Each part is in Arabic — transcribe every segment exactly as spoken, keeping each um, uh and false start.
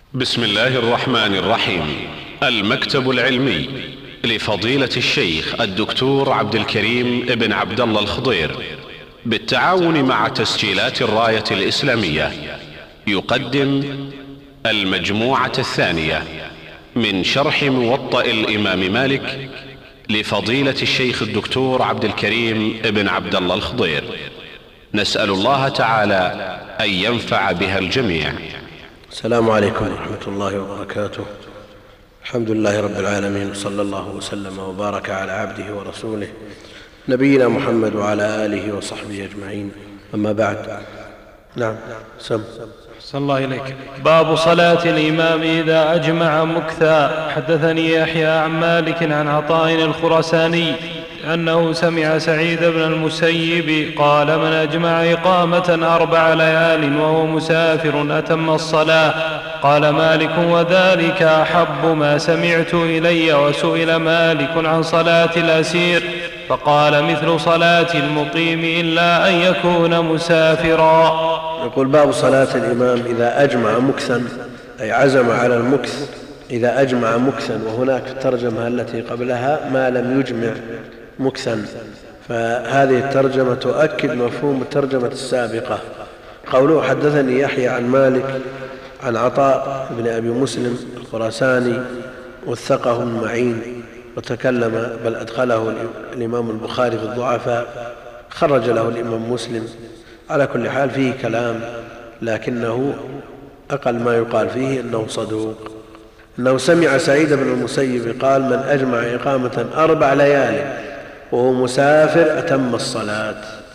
بسم الله الرحمن الرحيم. المكتب العلمي لفضيلة الشيخ الدكتور عبد الكريم ابن عبد الله الخضير بالتعاون مع تسجيلات الراية الإسلامية يقدم المجموعة الثانية من شرح موطأ الإمام مالك لفضيلة الشيخ الدكتور عبد الكريم ابن عبد الله الخضير. نسأل الله تعالى أن ينفع بها الجميع. السلام عليكم ورحمة الله وبركاته. الحمد لله رب العالمين، وصلى الله وسلم وبارك على عبده ورسوله نبينا محمد وعلى آله وصحبه أجمعين، أما بعد. نعم سم صلى الله إليك. باب صلاة الإمام إذا أجمع مكثا. حدثني يحيى عن مالك عن عطاء الخرساني أنه سمع سعيد بن المسيب قال: من أجمع إقامة أربع ليال وهو مسافر أتم الصلاة. قال مالك: وذلك أحب ما سمعت إلي. وسئل مالك عن صلاة الأسير فقال: مثل صلاة المقيم إلا أن يكون مسافرا. يقول: باب صلاة الإمام إذا أجمع مكثا، أي عزم على المكث. إذا أجمع مكثا، وهناك الترجمة التي قبلها ما لم يجمع مكثا، فهذه الترجمة تؤكد مفهوم الترجمة السابقة. قوله: حدثني يحيى عن مالك عن عطاء بن أبي مسلم الخراساني وثقه ابن معين وتكلم، بل أدخله الإمام البخاري في الضعفاء، خرج له الإمام مسلم. على كل حال فيه كلام، لكنه أقل ما يقال فيه أنه صدوق. أنه سمع سعيد بن المسيب قال: من أجمع إقامة أربع ليال وهو مسافر أتم الصلاة.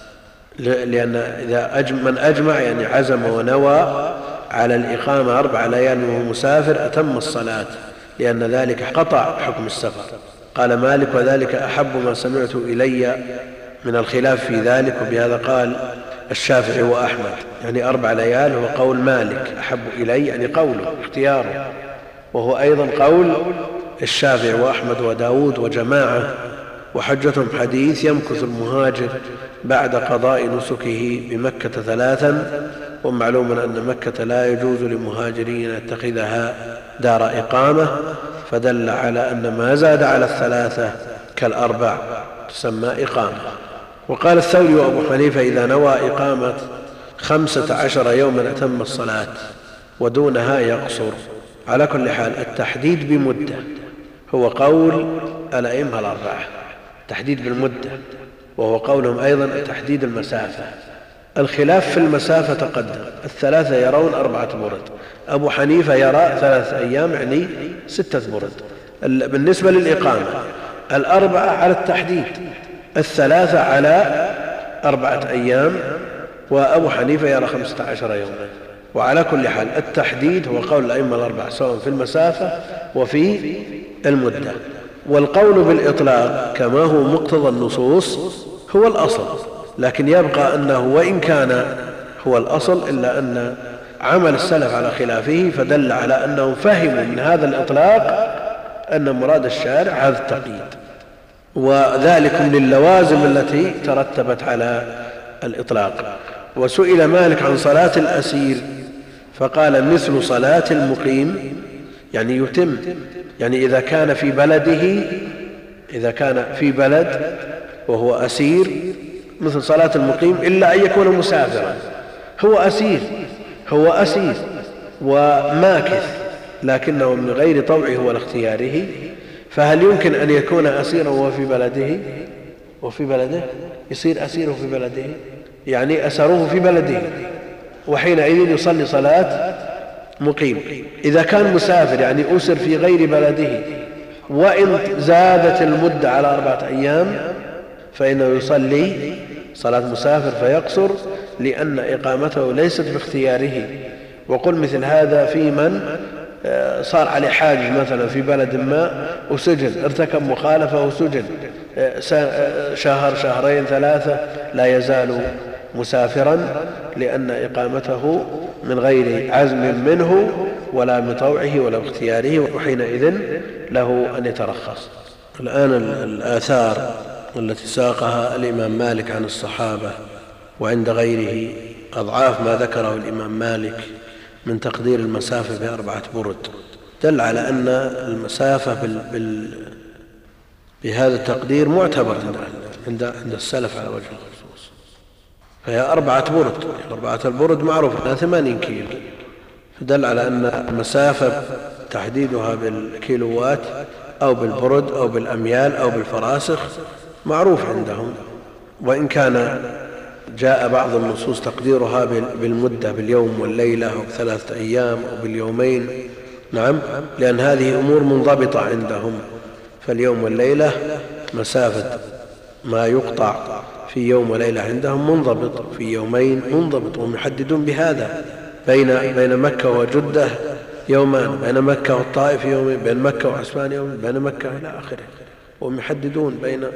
لأن إذا أجمع من أجمع يعني عزم ونوى على الإقامة أربع ليال وهو مسافر أتم الصلاة، لأن ذلك قطع حكم السفر. قال مالك: وذلك أحب ما سمعت إلي من الخلاف في ذلك. وبهذا قال الشافعي وأحمد، يعني أربع ليال هو قول مالك، أحب إلي يعني قوله اختياره، وهو أيضا قول الشافعي وأحمد وداود وجماعة. وحجتهم حديث: يمكث المهاجر بعد قضاء نسكه بمكة ثلاثا. ومعلوم أن مكة لا يجوز لمهاجرين يتخذها دار إقامة، فدل على أن ما زاد على الثلاثة كالأربع تسمى إقامة. وقال الثوري وأبو حنيفة: إذا نوى إقامة خمسة عشر يوما أتم الصلاة، ودونها يقصر. على كل حال التحديد بمدة هو قول الأئمة الأربعة، تحديد بالمدة، وهو قولهم أيضا تحديد المسافة. الخلاف في المسافة تقدم، الثلاثة يرون أربعة برد، أبو حنيفة يرى ثلاثة أيام يعني ستة برد. بالنسبة للإقامة الأربعة على التحديد، الثلاثة على أربعة أيام، وأبو حنيفة يرى خمسة عشر يوما. وعلى كل حال التحديد هو قول الأئمة الأربعة سواء في المسافة وفي المدة. والقول بالإطلاق كما هو مقتضى النصوص هو الأصل، لكن يبقى أنه وإن كان هو الأصل إلا أن عمل السلف على خلافه، فدل على أنهم فهموا من هذا الإطلاق أن مراد الشارع هذا التقييد، وذلك للوازم التي ترتبت على الإطلاق. وسئل مالك عن صلاة الأسير فقال: مثل صلاة المقيم، يعني يتم، يعني إذا كان في بلده، إذا كان في بلد وهو أسير مثل صلاة المقيم إلا أن يكون مسافرا. هو أسير هو أسير وماكث، لكنه من غير طوعه ولا اختياره، فهل يمكن أن يكون أسيرا وهو في بلده؟ وفي بلده يصير أسيره في بلده، يعني أسروه في بلده، وحينئذ يصلي صلاة مقيم. إذا كان مسافر يعني أسر في غير بلده، وإن زادت المدة على أربعة أيام فإنه يصلي صلاة مسافر فيقصر، لأن إقامته ليست باختياره. وقل مثل هذا في من صار عليه حاجز مثلا في بلد ما وسجن، ارتكب مخالفة وسجن شهر شهرين ثلاثة، لا يزال مسافرا، لأن إقامته من غير عزم منه ولا من طوعه ولا اختياره، وحينئذ له أن يترخص. الآن الآثار التي ساقها الإمام مالك عن الصحابة وعند غيره أضعاف ما ذكره الإمام مالك من تقدير المسافة بأربعة برد، دل على أن المسافة بال... بال... بهذا التقدير معتبر عند عند السلف على وجه الخصوص، فهي أربعة برد. أربعة البرد معروف أنها ثمانين كيلو، فدل على أن المسافة تحديدها بالكيلوات أو بالبرد أو بالأميال أو بالفراسخ معروف عندهم، وإن كان جاء بعض النصوص تقديرها بالمدة باليوم والليلة أو بثلاثة أيام أو باليومين. نعم، لأن هذه أمور منضبطة عندهم، فاليوم والليلة مسافة ما يقطع في يوم وليلة عندهم منضبط، في يومين منضبط، وهم يحددون بهذا. بين بين مكة وجدة يومان، بين مكة والطائف يومين، بين مكة وعسفان يومين، بين مكة إلى آخره، وهم يحددون بين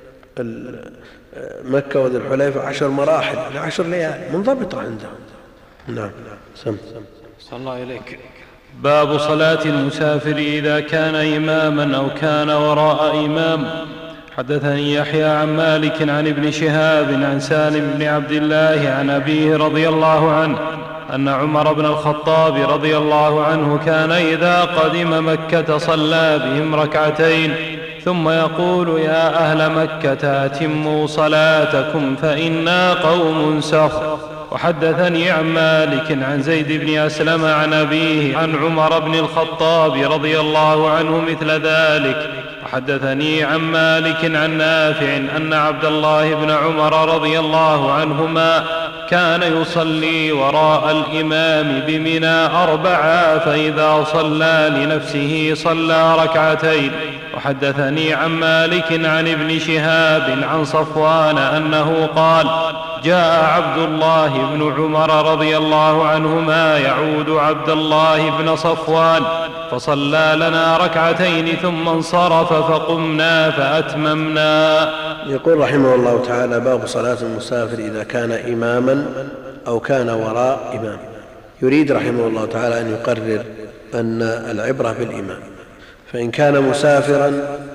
مكة وذي الحليفة عشر مراحل، عشر ليالي منضبطة عندهم. نعم. سم صلى الله إليك. باب صلاة المسافر إذا كان إماما أو كان وراء إمام. حدثني يحيى عن مالك عن ابن شهاب عن سالم بن عبد الله عن أبيه رضي الله عنه أن عمر بن الخطاب رضي الله عنه كان إذا قدم مكة صلى بهم ركعتين ثم يقول: يا أهل مكة أتموا صلاتكم فإنا قوم سخر. وحدثني عن مالك عن زيد بن أسلم عن أبيه عن عمر بن الخطاب رضي الله عنه مثل ذلك. وحدثني عن مالك عن نافع أن عبد الله بن عمر رضي الله عنهما كان يصلي وراء الإمام بمنى أربعا، فإذا صلى لنفسه صلى ركعتين. وحدثني عن مالك عن ابن شهاب عن صفوان أنه قال: جاء عبد الله بن عمر رضي الله عنهما يعود عبد الله بن صفوان فصلى لنا ركعتين ثم انصرف فقمنا فأتممنا. يقول رحمه الله تعالى: باب صلاة المسافر إذا كان إماما أو كان وراء إمام. يريد رحمه الله تعالى أن يقرر أن العبرة بالإمام، فإن كان مسافرا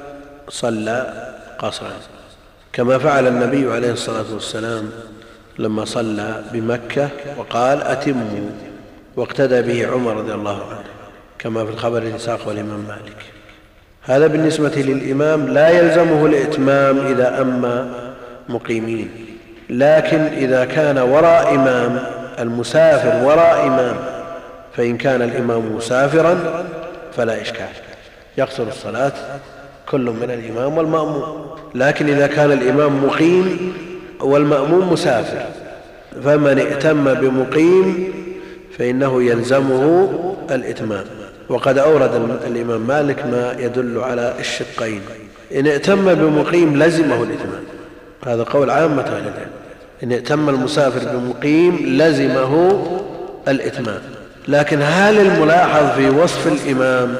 صلى قصرا كما فعل النبي عليه الصلاة والسلام لما صلى بمكة وقال: أتموا، واقتدى به عمر رضي الله عنه كما في الخبر الذي ساقه الإمام مالك. هذا بالنسبة للإمام لا يلزمه الإتمام إذا أما مقيمين، لكن إذا كان وراء إمام، المسافر وراء إمام، فإن كان الإمام مسافرا فلا إشكال، يقصر الصلاة كل من الإمام والمأموم. لكن إذا كان الإمام مقيم والمأموم مسافر، فمن ائتم بمقيم فإنه يلزمه الإتمام. وقد أورد الإمام مالك ما يدل على الشقين: إن ائتم بمقيم لزمه الإتمام، هذا قول عامة أهل العلم، إن ائتم المسافر بمقيم لزمه الإتمام. لكن هل الملاحظ في وصف الإمام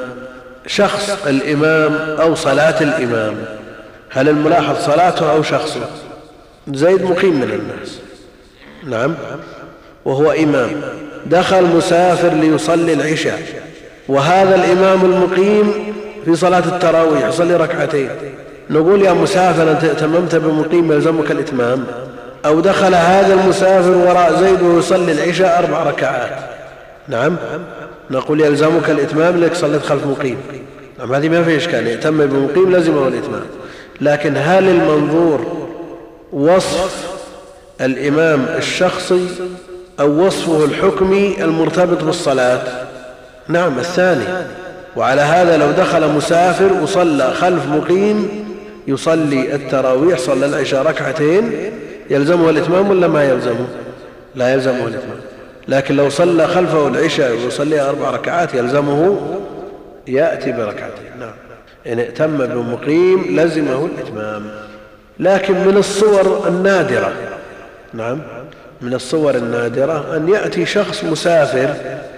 شخص الإمام أو صلاة الإمام؟ هل الملاحظ صلاته أو شخصه؟ زيد مقيم من الناس، نعم، وهو إمام، دخل مسافر ليصلي العشاء، وهذا الإمام المقيم في صلاة التراويح يصلي ركعتين، نقول يا مسافر أنت ائتممت بمقيم يلزمك الإتمام؟ أو دخل هذا المسافر وراء زيد ويصلي العشاء أربع ركعات، نعم، نقول يلزمك الإتمام لك صليت خلف مقيم. نعم، هذه ما في إشكال، يأتم بمقيم لزمه الإتمام. لكن هل المنظور وصف الإمام الشخصي أو وصفه الحكمي المرتبط بالصلاة؟ نعم، الثاني. وعلى هذا لو دخل مسافر وصلى خلف مقيم يصلي التراويح، صلى العشاء ركعتين، يلزمه الإتمام ولا ما يلزمه؟ لا يلزمه الإتمام. لكن لو صلى خلفه العشاء ويصلي أربع ركعات يلزمه يأتي بركعتين. نعم، إن ائتم بمقيم لزمه الإتمام. لكن من الصور النادرة، نعم، من الصور النادرة أن يأتي شخص مسافر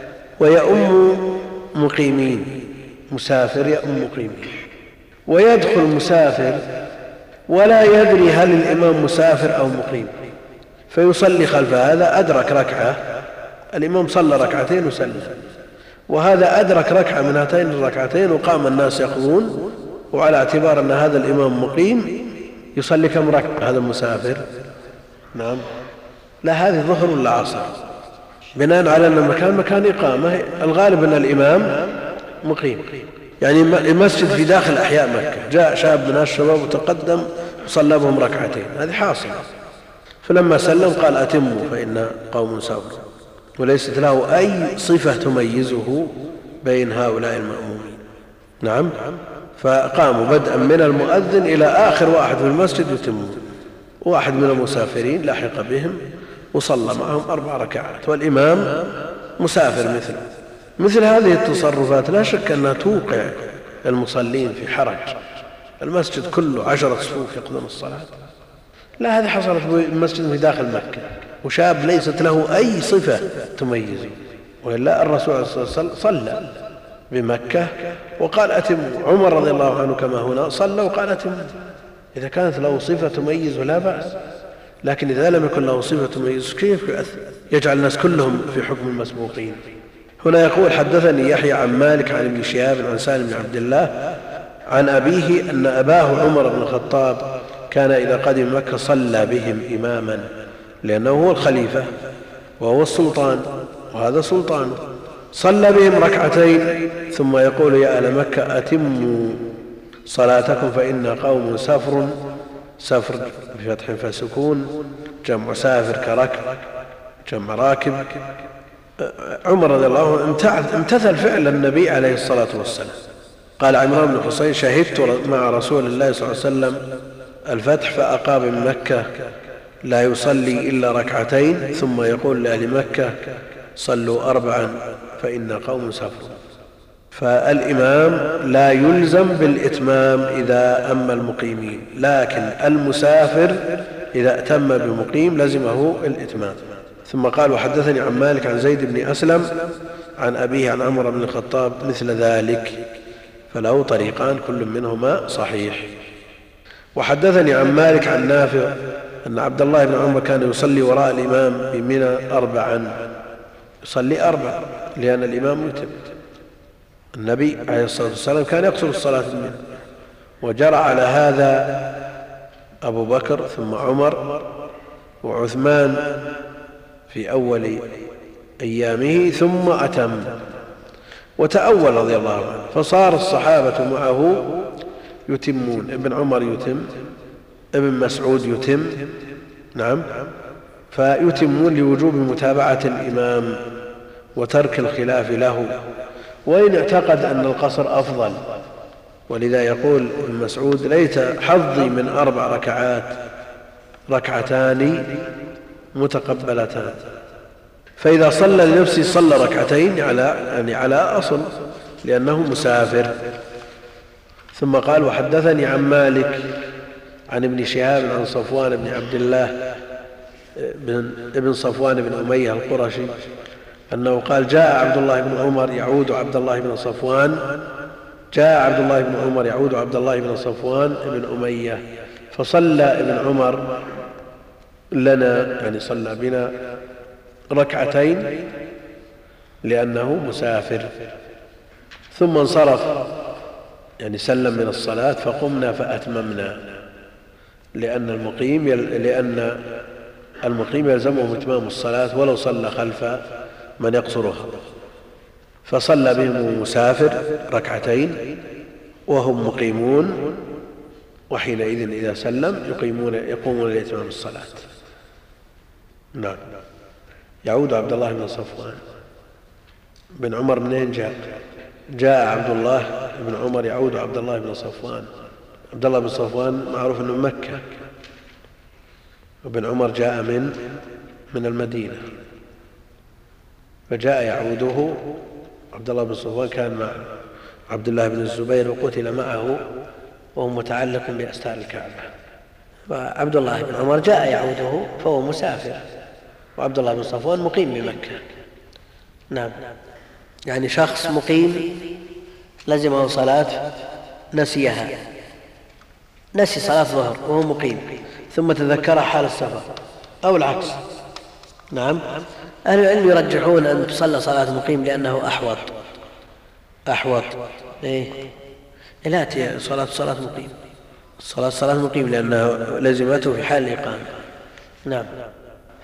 ويؤم مقيمين، مسافر يؤم مقيمين، ويدخل مسافر ولا يدري هل الإمام مسافر أو مقيم، فيصلي خلف هذا، أدرك ركعة، الإمام صلى ركعتين وسلم، وهذا أدرك ركعة من هاتين الركعتين وقام الناس يقضون، وعلى اعتبار أن هذا الإمام مقيم يصلي كم ركعة هذا المسافر؟ نعم، لا، هذه ظهر ولا عصر؟ بناء على أن المكان مكان إقامة، الغالب أن الإمام مقيم. يعني المسجد في داخل أحياء مكة، جاء شاب من الشباب وتقدم وصلى بهم ركعتين، هذه حاصلة. فلما سلم قال أتموا فإن قوم سافروا، وليست له أي صفة تميزه بين هؤلاء المأمومين. نعم. فقاموا بدءا من المؤذن إلى آخر واحد في المسجد يتمون، واحد من المسافرين لحق بهم وصلى معهم أربع ركعات، والإمام مسافر مثله. مثل هذه التصرفات لا شك أنها توقع المصلين في حرج. المسجد كله عشرة صفوف يقضون الصلاة، لا، هذه حصلت المسجد في داخل مكة وشاب ليست له أي صفة تميزه، وإلا الرسول صلى الله عليه وسلم صلى بمكة وقال أتموا. عمر رضي الله عنه كما هنا صلى وقال أتموا. إذا كانت له صفة تميزه لا بأس، لكن إذا لم يكن له صفة تميزه كيف يجعل الناس كلهم في حكم المسبوقين؟ هنا يقول حدثني يحيى عن مالك عن ابن شهاب عن سالم بن عبد الله عن أبيه أن أباه عمر بن الخطاب كان إذا قدم مكة صلى بهم إماما، لأنه هو الخليفة وهو السلطان وهذا سلطانه. صلى بهم ركعتين ثم يقول يا أهل مكة أتموا صلاتكم فإن قوم سافر، سفر بفتح فسكون، جمع سافر كركب، جمع راكب. عمر رضي الله عنه امتثل فعل النبي عليه الصلاة والسلام. قال عمران بن حسين شهدت مع رسول الله صلى الله عليه وسلم الفتح فأقام من مكة لا يصلي إلا ركعتين ثم يقول لأهل مكة صلوا أربعا فإن قوم سافروا. فالإمام لا يلزم بالإتمام إذا أم المقيمين، لكن المسافر إذا أتم بمقيم لزمه الإتمام. ثم قال وحدثني عن مالك عن زيد بن أسلم عن أبيه عن عمر بن الخطاب مثل ذلك، فله طريقان كل منهما صحيح. وحدثني عن مالك عن نافع أن عبد الله بن عمر كان يصلي وراء الإمام بمنى أربعا، يصلي أربع لأن الإمام يتم. النبي عليه الصلاة والسلام كان يقصر الصلاة بمنى، وجرى على هذا أبو بكر ثم عمر وعثمان في أول أيامه ثم أتم وتأول رضي الله عنه، فصار الصحابة معه يتمون. ابن عمر يتم، ابن مسعود يتم، نعم، فيتمون لوجوب متابعة الإمام وترك الخلاف له، وإن اعتقد أن القصر أفضل. ولذا يقول ابن مسعود ليت حظي من أربع ركعات ركعتان متقبلتان. فإذا صلى لنفسه صلى ركعتين على يعني على أصل لأنه مسافر. ثم قال وحدثني عن مالك عن ابن شهاب عن صفوان بن عبد الله بن ابن صفوان بن أمية القرشي أنه قال جاء عبد الله بن عمر يعود عبد الله بن صفوان جاء عبد الله بن عمر يعود عبد الله بن صفوان بن أمية فصلى ابن عمر لنا يعني صلى بنا ركعتين لأنه مسافر، ثم انصرف يعني سلم من الصلاة فقمنا فأتممنا، لأن المقيم لأن المقيم يلزمه إتمام الصلاة ولو صلى خلف من يقصرها. فصلى بهم المسافر ركعتين وهم مقيمون، وحينئذ إذا سلم يقيمون يقومون لإتمام الصلاة. نعم. يعود عبد الله بن صفوان بن عمر منين جاء؟ جاء عبد الله بن عمر يعود عبد الله بن صفوان. عبد الله بن صفوان معروف انه مكة، وابن عمر جاء من من المدينة، فجاء يعوده. عبد الله بن صفوان كان مع عبد الله بن الزبير وقتل معه وهو متعلق بأستار الكعبة، وعبد الله بن عمر جاء يعوده فهو مسافر، وعبد الله بن صفوان مقيم بمكة. نعم، يعني شخص مقيم لزمه صلاة نسيها، نسي صلاة ظهر وهو مقيم ثم تذكرها حال السفر أو العكس. نعم، أهل العلم يرجحون أن تصلى صلاة مقيم لأنه أحوط أحوط إيه؟ لا، صلاة صلاة مقيم صلاة صلاة مقيم لأنه لزمته في حال الإقامة. نعم.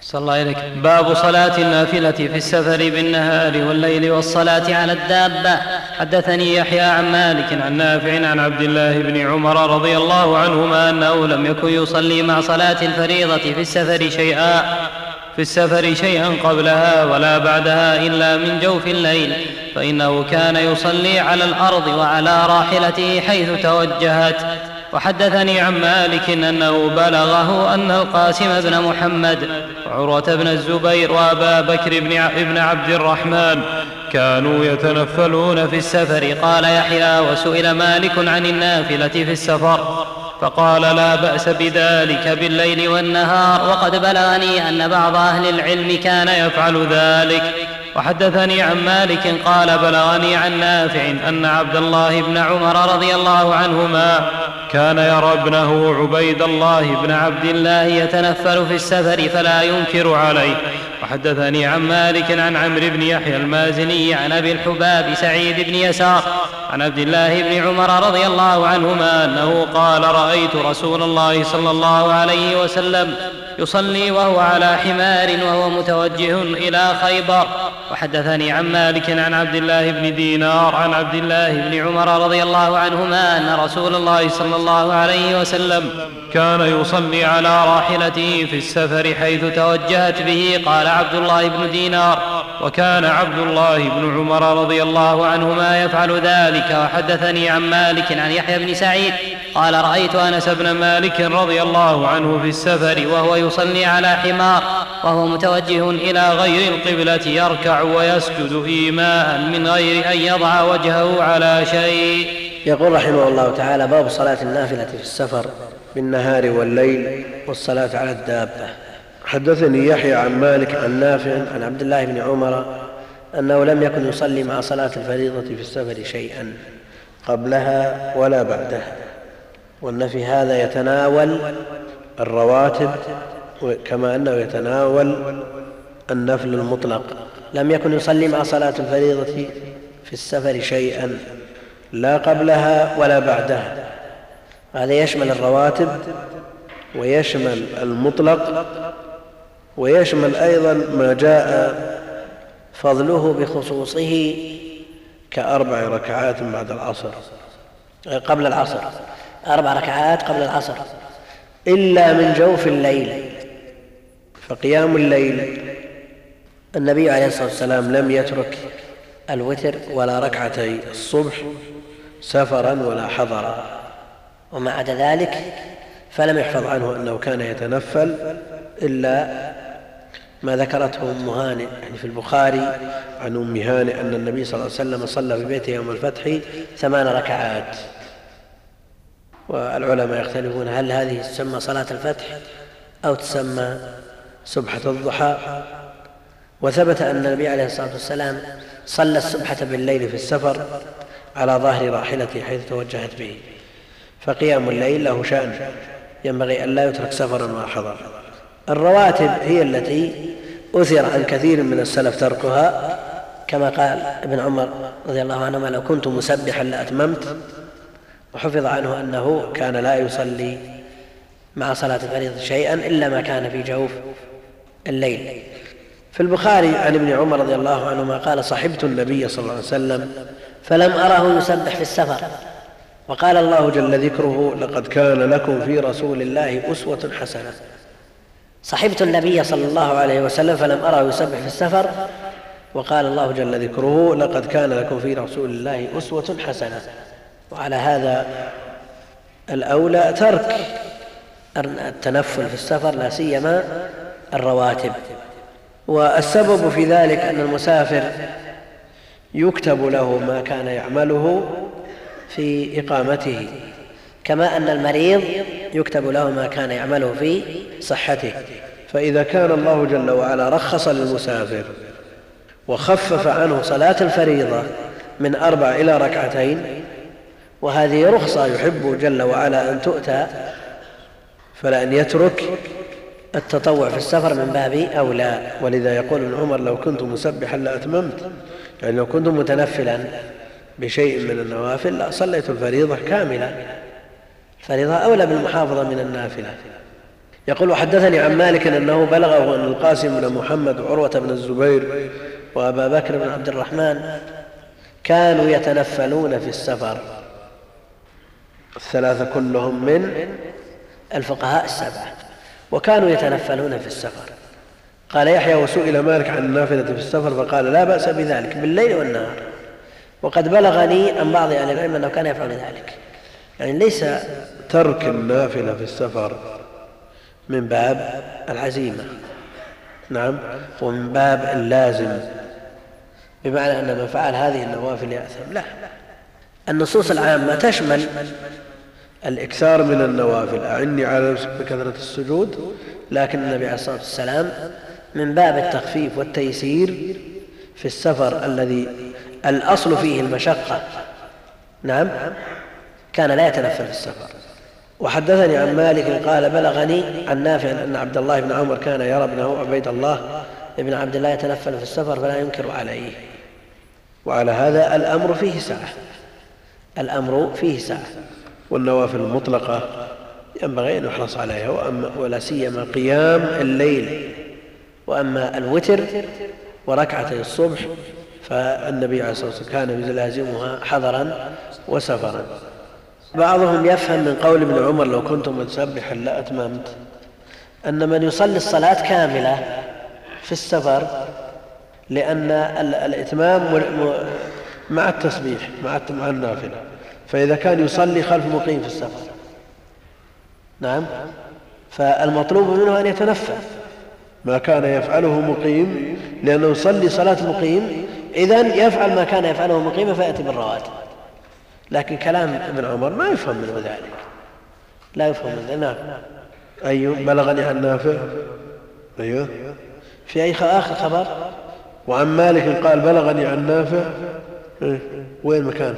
صلى الله عليك. باب صلاة النافلة في السفر بالنهار والليل والصلاة على الدابة. حدثني يحيى عن مالك عن نافع عن عبد الله بن عمر رضي الله عنهما أنه لم يكن يصلي مع صلاة الفريضة في السفر شيئا في السفر شيئا قبلها ولا بعدها إلا من جوف الليل، فإنه كان يصلي على الأرض وعلى راحلته حيث توجهت. وحدثني عن مالك أنه بلغه أن القاسم بن محمد وعروة بن الزبير وأبا بكر بن عبد الرحمن كانوا يتنفلون في السفر. قال يحيى: وسئل مالك عن النافلة في السفر فقال: لا بأس بذلك بالليل والنهار، وقد بلغني أن بعض أهل العلم كان يفعل ذلك. وحدثني عن مالك قال: بلغني عن نافع أن عبد الله بن عمر رضي الله عنهما كان يرى ابنه عبيد الله بن عبد الله يتنفل في السفر فلا ينكر عليه. وحدثني عن مالك عن عمرو بن يحيى المازني عن أبي الحباب سعيد بن يسار عن عبد الله بن عمر رضي الله عنهما أنه قال: رأيت رسول الله صلى الله عليه وسلم يصلي وهو على حمار وهو متوجه إلى خيبر. وحدثني عن مالك عن عبد الله بن دينار عن عبد الله بن عمر رضي الله عنهما أن رسول الله صلى الله عليه وسلم كان يصلي على راحلته في السفر حيث توجهت به. قال عبد الله بن دينار: وكان عبد الله بن عمر رضي الله عنهما يفعل ذلك. وحدثني عن مالك عن يحيى بن سعيد قال: رأيت أنس بن مالك رضي الله عنه في السفر وهو يصلي على حمار وهو متوجه إلى غير القبلة يركع ويسجد إيماء من غير أن يضع وجهه على شيء. يقول رحمه الله تعالى: باب صلاة النافلة في السفر بالنهار والليل والصلاة على الدابة. حدثني يحيى عن مالك عن نافع عن عبد الله بن عمر أنه لم يكن يصلي مع صلاة الفريضة في السفر شيئا قبلها ولا بعدها، وأن في هذا يتناول الرواتب كما أنه يتناول النفل المطلق. لم يكن يصلي مع صلاة الفريضة في السفر شيئا لا قبلها ولا بعدها، هذا يشمل الرواتب ويشمل المطلق ويشمل أيضا ما جاء فضله بخصوصه كأربع ركعات بعد العصر قبل العصر، أربع ركعات قبل العصر إلا من جوف الليل. فقيام الليل النبي عليه الصلاة والسلام لم يترك الوتر ولا ركعتي الصبح سفرا ولا حضرا، وما عدا ذلك فلم يحفظ عنه أنه كان يتنفل إلا ما ذكرته أم هانئ يعني في البخاري عن أم هانئ أن النبي صلى الله عليه وسلم صلى في بيته يوم الفتح ثمان ركعات. والعلماء يختلفون هل هذه تسمى صلاة الفتح أو تسمى سبحة الضحى. وثبت أن النبي عليه الصلاة والسلام صلى السبحة بالليل في السفر على ظهر راحلته حيث توجهت به. فقيام الليل له شأن ينبغي أن لا يترك سفرا ولا حضرا. الرواتب هي التي أثر عن كثير من السلف تركها، كما قال ابن عمر رضي الله عنهما: لو كنت مسبحا لأتممت. وحفظ عنه أنه كان لا يصلي مع صلاة الفريضة شيئا إلا ما كان في جوف الليل. في البخاري عن ابن عمر رضي الله عنهما قال: صحبت النبي صلى الله عليه وسلم فلم أره يسبح في السفر. وقال الله جل ذكره: لقد كان لكم في رسول الله أسوة حسنة. صحبت النبي صلى الله عليه وسلم فلم أره يسبح في السفر، وقال الله جل ذكره: لقد كان لكم في رسول الله أسوة حسنة. وعلى هذا الأولى ترك التنفل في السفر لا سيما الرواتب. والسبب في ذلك أن المسافر يكتب له ما كان يعمله في إقامته، كما أن المريض يكتب له ما كان يعمله في صحته. فإذا كان الله جل وعلا رخص للمسافر وخفف عنه صلاة الفريضة من أربع إلى ركعتين، وهذه رخصة يحب جل وعلا أن تؤتى، فلأن يترك التطوع في السفر من باب أولى. ولذا يقول ابن عمر: لو كنت مسبحا لأتممت، يعني لو كنت متنفلا بشيء من النوافل لا صليت الفريضة كاملة. الفريضة أولى بالمحافظة من النافلة. يقول وحدثني عن مالك أنه بلغه أن القاسم بن محمد وعروة بن الزبير وأبا بكر بن عبد الرحمن كانوا يتنفلون في السفر، الثلاثة كلهم من الفقهاء السبعة، وكانوا يتنفلون في السفر. قال يحيى وسئل مالك عن النافلة في السفر فقال لا بأس بذلك بالليل والنهار، وقد بلغني عن بعض أهل العلم أنه كان يفعل ذلك. يعني ليس ترك النافلة في السفر من باب العزيمة، نعم، ومن باب اللازم، بمعنى أن من فعل هذه النوافل يأثم، لا، النصوص العامة تشمل الإكثار من النوافل، أعني على نفسك بكثرة السجود، لكن النبي عليه الصلاة والسلام من باب التخفيف والتيسير في السفر الذي الأصل فيه المشقة، نعم، كان لا يتنفل في السفر. وحدثني عن مالك قال بلغني عن نافع أن عبد الله بن عمر كان يرى ابنه عبيد الله ابن عبد الله يتنفل في السفر فلا ينكر عليه. وعلى هذا الأمر فيه سعة، الأمر فيه سعة، والنوافل المطلقة ينبغي أن يحرص عليها، ولا سيما قيام الليل. وأما الوتر وركعتي الصبح فالنبي عليه الصلاة والسلام كان يلازمها حضرا وسفرا. بعضهم يفهم من قول ابن عمر لو كنت متسبحا لأتممت أن من يصلي الصلاة كاملة في السفر، لأن الإتمام مع التسبيح مع النافلة، فإذا كان يصلي خلف مقيم في السفر، نعم، فالمطلوب منه أن يتنفل ما كان يفعله مقيم، لأنه يصلي صلاة مقيم، إذن يفعل ما كان يفعله مقيم فيأتي بالرواتب. لكن كلام ابن عمر ما يفهم منه ذلك، لا يفهم من ذلك. نعم. أيوه بلغني عن نافع، أيوه في أي آخر خبر. وعن مالك قال بلغني عن نافع، إيه؟ وين مكانه؟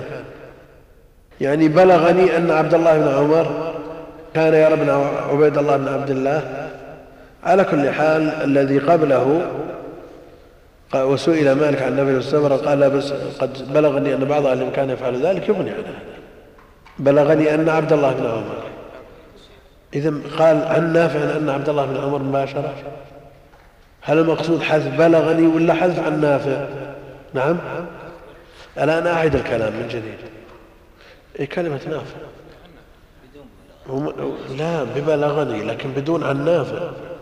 يعني بلغني أن عبد الله بن عمر كان يرى ابن عبيد الله بن عبد الله. على كل حال الذي قبله وسئل مالك عن النبي والسفر قال لا بس قد بلغني أن بعض أهل كان يفعل ذلك يغني عنه. بلغني أن عبد الله بن عمر، إذن قال عن نافع أن عبد الله بن عمر مباشرة. هل المقصود حذف بلغني ولا حذف عن نافع؟ نعم. الآن أعيد الكلام من جديد. إيه كلمة نافع؟ لا ببلغني لكن بدون عن نافع.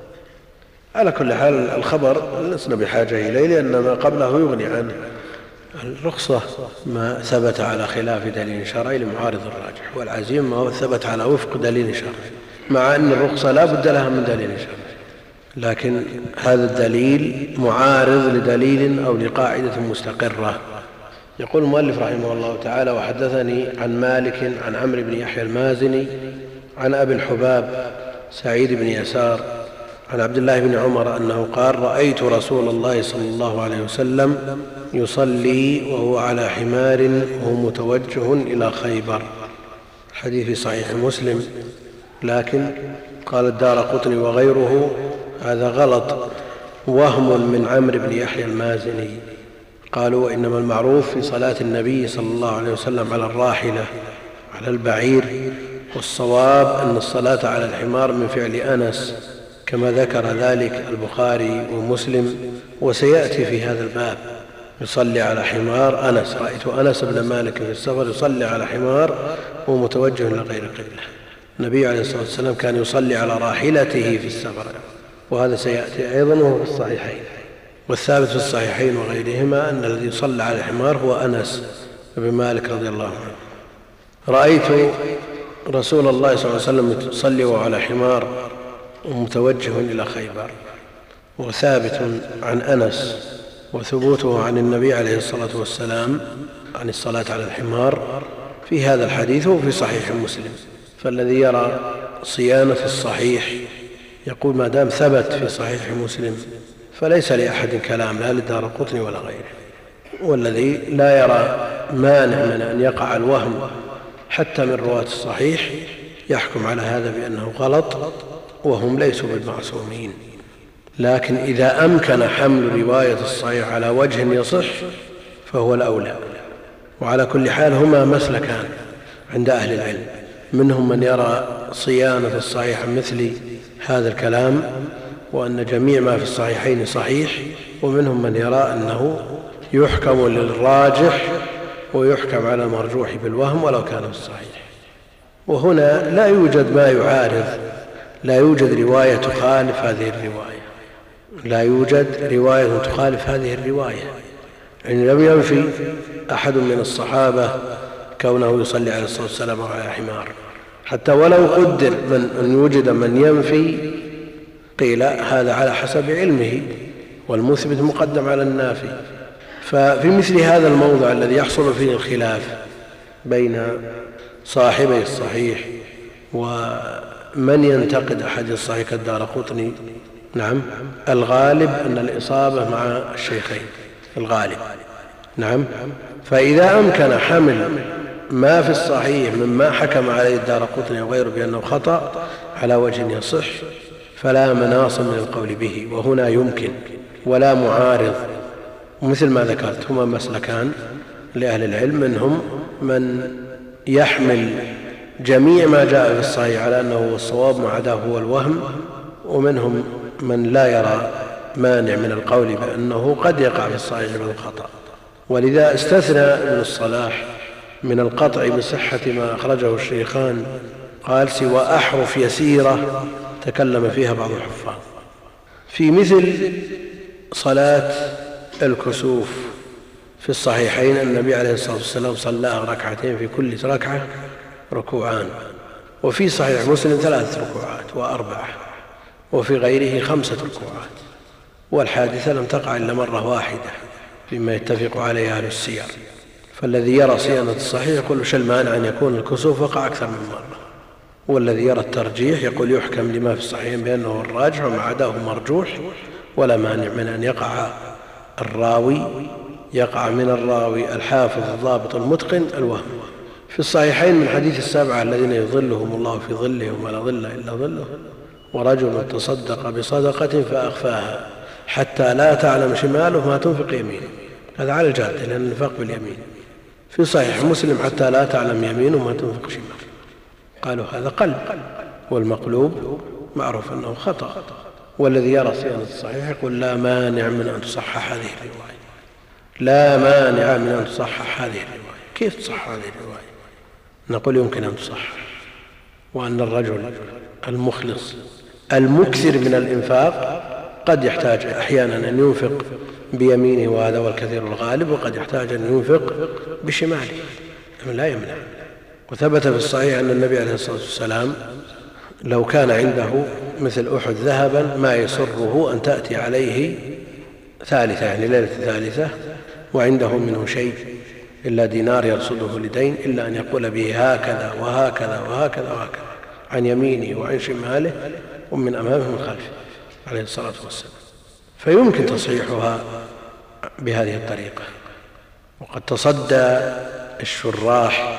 على كل حال الخبر لسنا بحاجة إليه لأن ما قبله يغني عنه. الرخصة ما ثبت على خلاف دليل شرعي لمعارض الراجح، والعزيم ما ثبت على وفق دليل شرعي، مع أن الرخصة لا بد لها من دليل شرعي، لكن هذا الدليل معارض لدليل أو لقاعدة مستقرة. يقول المؤلف رحمه الله تعالى وحدثني عن مالك عن عمرو بن يحيى المازني عن أبي الحباب سعيد بن يسار عن عبد الله بن عمر أنه قال رأيت رسول الله صلى الله عليه وسلم يصلي وهو على حمار وهو متوجه إلى خيبر. الحديث في صحيح مسلم، لكن قال الدارقطني وغيره هذا غلط وهم من عمرو بن يحيى المازني. قالوا وإنما المعروف في صلاة النبي صلى الله عليه وسلم على الراحلة على البعير، والصواب أن الصلاة على الحمار من فعل أنس كما ذكر ذلك البخاري ومسلم، وسيأتي في هذا الباب يصلي على حمار أنس. رأيت أنس بن مالك في السفر يصلي على حمار ومتوجه إلى غير قبله. النبي عليه الصلاة والسلام كان يصلي على راحلته في السفر، وهذا سيأتي أيضا وهو في الصحيحين. والثابت في الصحيحين وغيرهما أن الذي صلى على الحمار هو أنس بن مالك رضي الله عنه. رأيت رسول الله صلى الله عليه وسلم يصلي على حمار ومتوجه إلى خيبر، وثابت عن أنس، وثبوته عن النبي عليه الصلاة والسلام عن الصلاة على الحمار في هذا الحديث وفي صحيح مسلم. فالذي يرى صيانة الصحيح يقول ما دام ثبت في صحيح مسلم فليس لأحد كلام لا للدارقطني ولا غيره. والذي لا يرى مانع من أن يقع الوهم حتى من رواة الصحيح يحكم على هذا بأنه غلط، وهم ليسوا بالمعصومين. لكن إذا أمكن حمل رواية الصحيح على وجه يصح فهو الأولى. وعلى كل حال هما مسلكان عند أهل العلم، منهم من يرى صيانة الصحيح مثل هذا الكلام، وأن جميع ما في الصحيحين صحيح، ومنهم من يرى أنه يحكم للراجح ويحكم على المرجوح بالوهم ولو كان في الصحيح. وهنا لا يوجد ما يعارض، لا يوجد رواية تخالف هذه الرواية، لا يوجد رواية تخالف هذه الرواية. يعني لم ينفي أحد من الصحابة كونه يصلي عليه الصلاة والسلام على حمار، حتى ولو قدر من أن يوجد من ينفي قيل هذا على حسب علمه، والمثبت مقدم على النافي. ففي مثل هذا الموضع الذي يحصل فيه الخلاف بين صاحبي الصحيح ومن ينتقد أحد الصحيح كالدارقطني، نعم الغالب أن الإصابة مع الشيخين، الغالب نعم. فإذا أمكن حمل ما في الصحيح مما حكم عليه الدارقطني وغيره بأنه خطأ على وجه يصح فلا مناص من القول به، وهنا يمكن ولا معارض. ومثل ما ذكرت هما مسلكان لأهل العلم، منهم من يحمل جميع ما جاء في الصحيح على أنه هو الصواب ما عداه هو الوهم، ومنهم من لا يرى مانع من القول بأنه قد يقع في الصحيح بالخطأ. ولذا استثنى ابن الصلاح من القطع بصحة ما أخرجه الشيخان، قال سوى أحرف يسيرة تكلم فيها بعض الحفاظ. في مثل صلاة الكسوف في الصحيحين النبي عليه الصلاة والسلام صلاها ركعتين في كل ركعة ركوعان، وفي صحيح مسلم ثلاث ركوعات وأربعة، وفي غيره خمسة ركوعات، والحادثة لم تقع إلا مرة واحدة فيما يتفق عليه أهل السير. فالذي يرى صيانة الصحيح يقول وش المانع أن يكون الكسوف وقع أكثر من مرة، والذي يرى الترجيح يقول يحكم لما في الصحيحين بأنه الراجح وما عداه مرجوح، ولا مانع من أن يقع الراوي يقع من الراوي الحافظ الضابط المتقن الوهم. في الصحيحين من حديث السبعة الذين يظلهم الله في ظلهم ولا ظل إلا ظله، ورجل تصدق بصدقة فأخفاها حتى لا تعلم شماله ما تنفق يمينه، هذا على الجادة لأن الانفاق باليمين. في صحيح مسلم حتى لا تعلم يمينه ما تنفق شماله، قالوا هذا قلب، والمقلوب معروف أنه خطأ. والذي يرى صيانة الصحيح يقول لا مانع من أن تصحح هذه الرواية، لا مانع من أن تصحح هذه الرواية. كيف تصحح هذه الرواية؟ نقول يمكن أن تصحح، وأن الرجل المخلص المكثر من الإنفاق قد يحتاج أحيانا أن ينفق بيمينه، وهذا هو الكثير الغالب، وقد يحتاج أن ينفق بشماله، لا يمنع. وثبت في الصحيح أن النبي عليه الصلاة والسلام لو كان عنده مثل أحد ذهبا ما يسره أن تأتي عليه ثالثة، يعني ليلة ثالثة، وعنده منه شيء إلا دينار يرصده لدين، إلا أن يقول به هكذا وهكذا وهكذا وهكذا عن يمينه وعن شماله ومن أمامه ومن خلفه عليه الصلاة والسلام. فيمكن تصحيحها بهذه الطريقة. وقد تصدى الشراح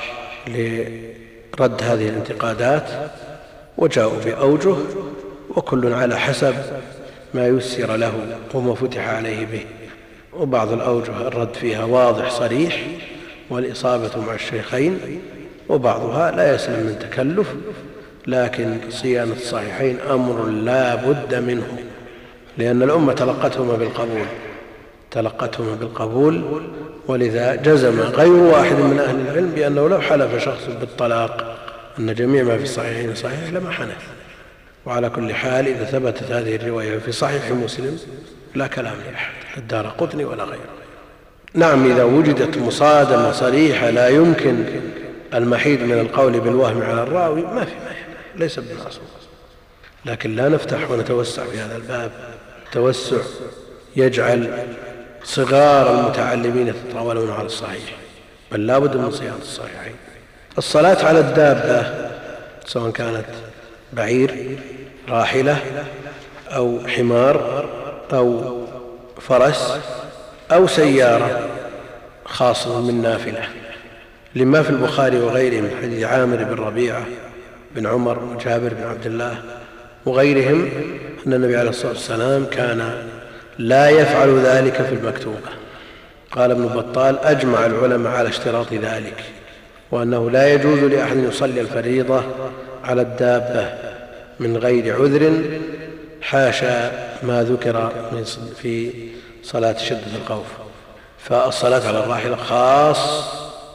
لرد هذه الانتقادات وجاءوا بأوجه، وكل على حسب ما يسر له وما فتح عليه به. وبعض الأوجه الرد فيها واضح صريح والإصابة مع الشيخين، وبعضها لا يسلم من تكلف، لكن صيانة الصحيحين أمر لا بد منه، لأن الأمة تلقتهما بالقبول تلقتهما بالقبول ولذا جزم غير واحد من أهل العلم بأنه لو حلف شخص بالطلاق أن جميع ما في الصحيحين صحيح لما حنث. وعلى كل حال إذا ثبتت هذه الرواية في صحيح مسلم لا كلام لأحد، الدارقطني ولا غيره. نعم إذا وجدت مصادمة صريحة لا يمكن المحيد من القول بالوهم على الراوي ما في مانع، ليس بمعصوم، لكن لا نفتح ونتوسع في هذا الباب توسع يجعل صغار المتعلمين يتطاولون على الصحيح، بل لا بد من صيانة الصحيحين. الصلاة على الدابة سواء كانت بعير راحلة أو حمار أو فرس أو سيارة خاصة من نافلة، لما في البخاري وغيره من حديث عامر بن ربيعة بن عمر وجابر بن عبد الله وغيرهم أن النبي عليه الصلاة والسلام كان لا يفعل ذلك في المكتوبة. قال ابن بطال أجمع العلماء على اشتراط ذلك، وأنه لا يجوز لأحد يصلي الفريضة على الدابة من غير عذر، حاشا ما ذكر في صلاة شدة الخوف. فالصلاة على الراحلة خاص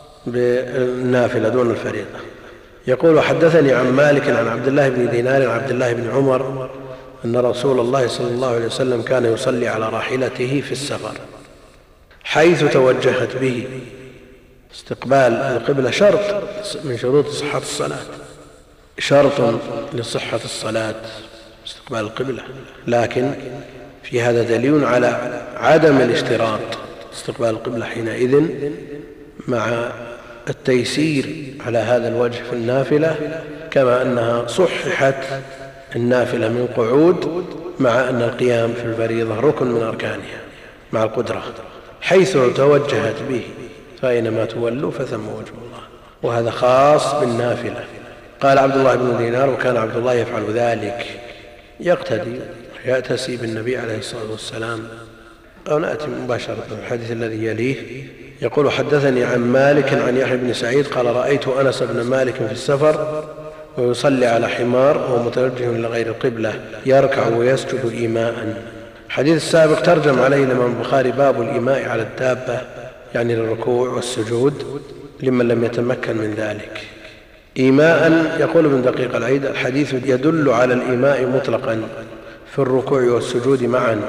بالنافلة دون الفريضة. يقول: حدثني عن مالك عن عبد الله بن دينار عن عبد الله بن عمر أن رسول الله صلى الله عليه وسلم كان يصلي على راحلته في السفر حيث توجهت به. استقبال القبلة شرط من شروط صحة الصلاة، شرط لصحة الصلاة استقبال القبلة، لكن في هذا دليل على عدم الاشتراط استقبال القبلة حينئذ، مع التيسير على هذا الوجه في النافلة، كما أنها صححت النافلة من قعود، مع أن القيام في الفريضة ركن من أركانها مع القدرة، حيث توجهت به فأينما تولوا فثم وجه الله، وهذا خاص بالنافلة. قال عبد الله بن دينار: وكان عبد الله يفعل ذلك، يقتدي يأتسي بالنبي عليه الصلاة والسلام. أو نأتي مباشرة الحديث الذي يليه. يقول: حدثني عن مالك عن يحيى بن سعيد قال: رأيت أنس بن مالك في السفر ويصلي على حمار وهو متوجه لغير القبلة يركع ويسجد إيماء. الحديث السابق ترجم عليه الإمام البخاري باب الإيماء على الدابة، يعني للركوع والسجود لمن لم يتمكن من ذلك. إيماء، يقول ابن دقيق العيد: الحديث يدل على الإيماء مطلقا في الركوع والسجود معا،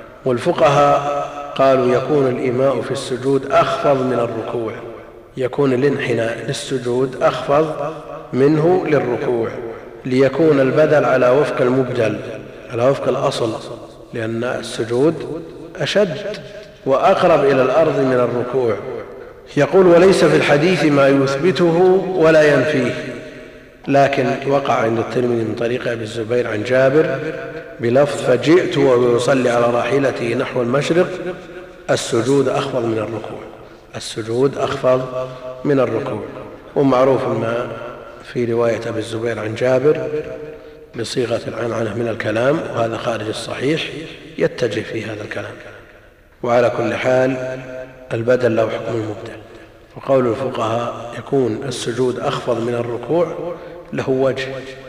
والفقهاء قالوا يكون الإيماء في السجود أخفض من الركوع، يكون الانحناء للسجود أخفض منه للركوع، ليكون البدل على وفق المبدل، على وفق الأصل، لأن السجود أشد وأقرب إلى الأرض من الركوع. يقول: وليس في الحديث ما يثبته ولا ينفيه، لكن وقع عند الترمذي من طريق أبي الزبير عن جابر بلفظ: فجئت وهو يصلي على راحلته نحو المشرق، السجود أخفض من الركوع، السجود أخفض من الركوع. ومعروف ما في رواية أبي الزبير عن جابر بصيغة العنعنة من الكلام، وهذا خارج الصحيح يتجه في هذا الكلام. وعلى كل حال البدل له حكم المبدل. وقول الفقهاء يكون السجود أخفض من الركوع له وجه،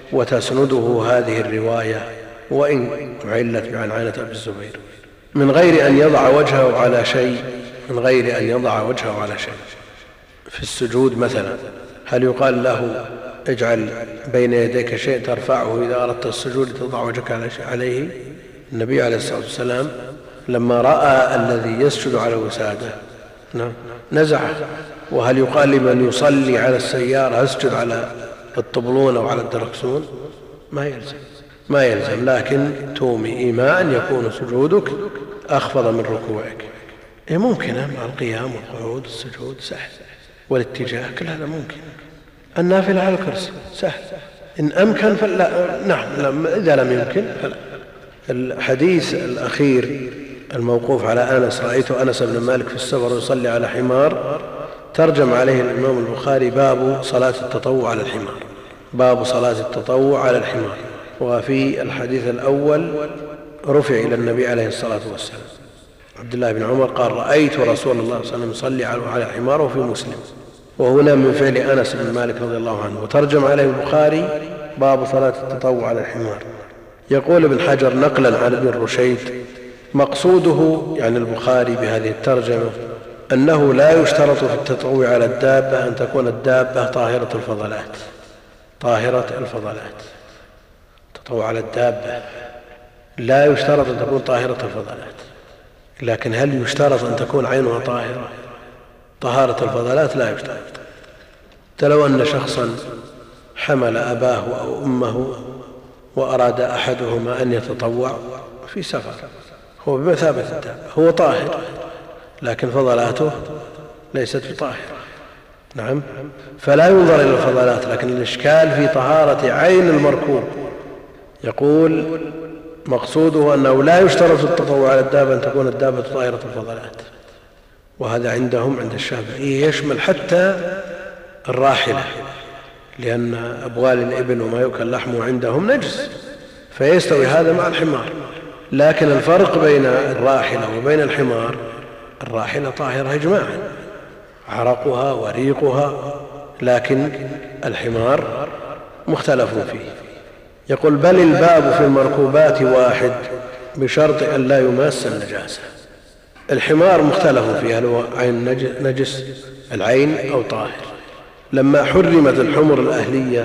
وتسنده هذه الرواية وإن علت بعنعنة أبي الزبير، من غير أن يضع وجهه على شيء، من غير أن يضع وجهه على شيء في السجود. مثلا هل يقال له اجعل بين يديك شيء ترفعه إذا أردت السجود تضع وجهك عليه؟ النبي عليه الصلاة والسلام لما رأى الذي يسجد على وساده نزعه. وهل يقال لمن يصلي على السيارة اسجد على الطبلون أو على الدركسون؟ ما يلزم، ما يلزم، لكن تومي إيماء يكون سجودك أخفض من ركوعك. إيه ممكن مع القيام والقعود السجود سهل، والاتجاه كل هذا ممكن. النافلة على الكرسي سهل إن أمكن فلا، نعم، إذا لم يمكن فلا. الحديث الأخير الموقوف على أنس: رأيت أنس بن مالك في السفر يصلي على حمار، ترجم عليه الإمام البخاري باب صلاة التطوع على الحمار، باب صلاة التطوع على الحمار. وفي الحديث الأول رفع إلى النبي عليه الصلاة والسلام. عبد الله بن عمر قال: رأيت رسول الله صلى الله عليه وسلم يصلي على الحمار، وفي مسلم. وهنا من فعل أنس بن مالك رضي الله عنه، وترجم عليه البخاري باب صلاة التطوع على الحمار. يقول ابن حجر نقلا عن ابن رشيد: مقصوده يعني البخاري بهذه الترجمة أنه لا يشترط في التطوع على الدابة أن تكون الدابة طاهرة الفضلات، طاهرة الفضلات. التطوع على الدابة لا يشترط أن تكون طاهرة الفضلات، لكن هل يشترط أن تكون عينها طاهرة؟ طهارة الفضلات لا يشترط. لو أن شخصا حمل أباه أو أمه وأراد أحدهما أن يتطوع في سفر، هو بمثابة الدابة، هو طاهر لكن فضلاته ليست بطاهرة، نعم، فلا ينظر إلى الفضلات، لكن الإشكال في طهارة عين المركوب. يقول مقصوده أنه لا يشترط التطوع على الدابة أن تكون الدابة طاهرة الفضلات، وهذا عندهم عند الشافعية يشمل حتى الراحلة، لأن أبوال الإبل وما يؤكل لحمه عندهم نجس، فيستوي هذا مع الحمار. لكن الفرق بين الراحلة وبين الحمار: الراحلة طاهرة إجماعا، عرقها وريقها، لكن الحمار مختلف فيه، يقول بل الباب في المركوبات واحد بشرط أن لا يماس النجاسة. الحمار مختلف فيه هل هو عين نجس العين أو طاهر. لما حرمت الحمر الأهلية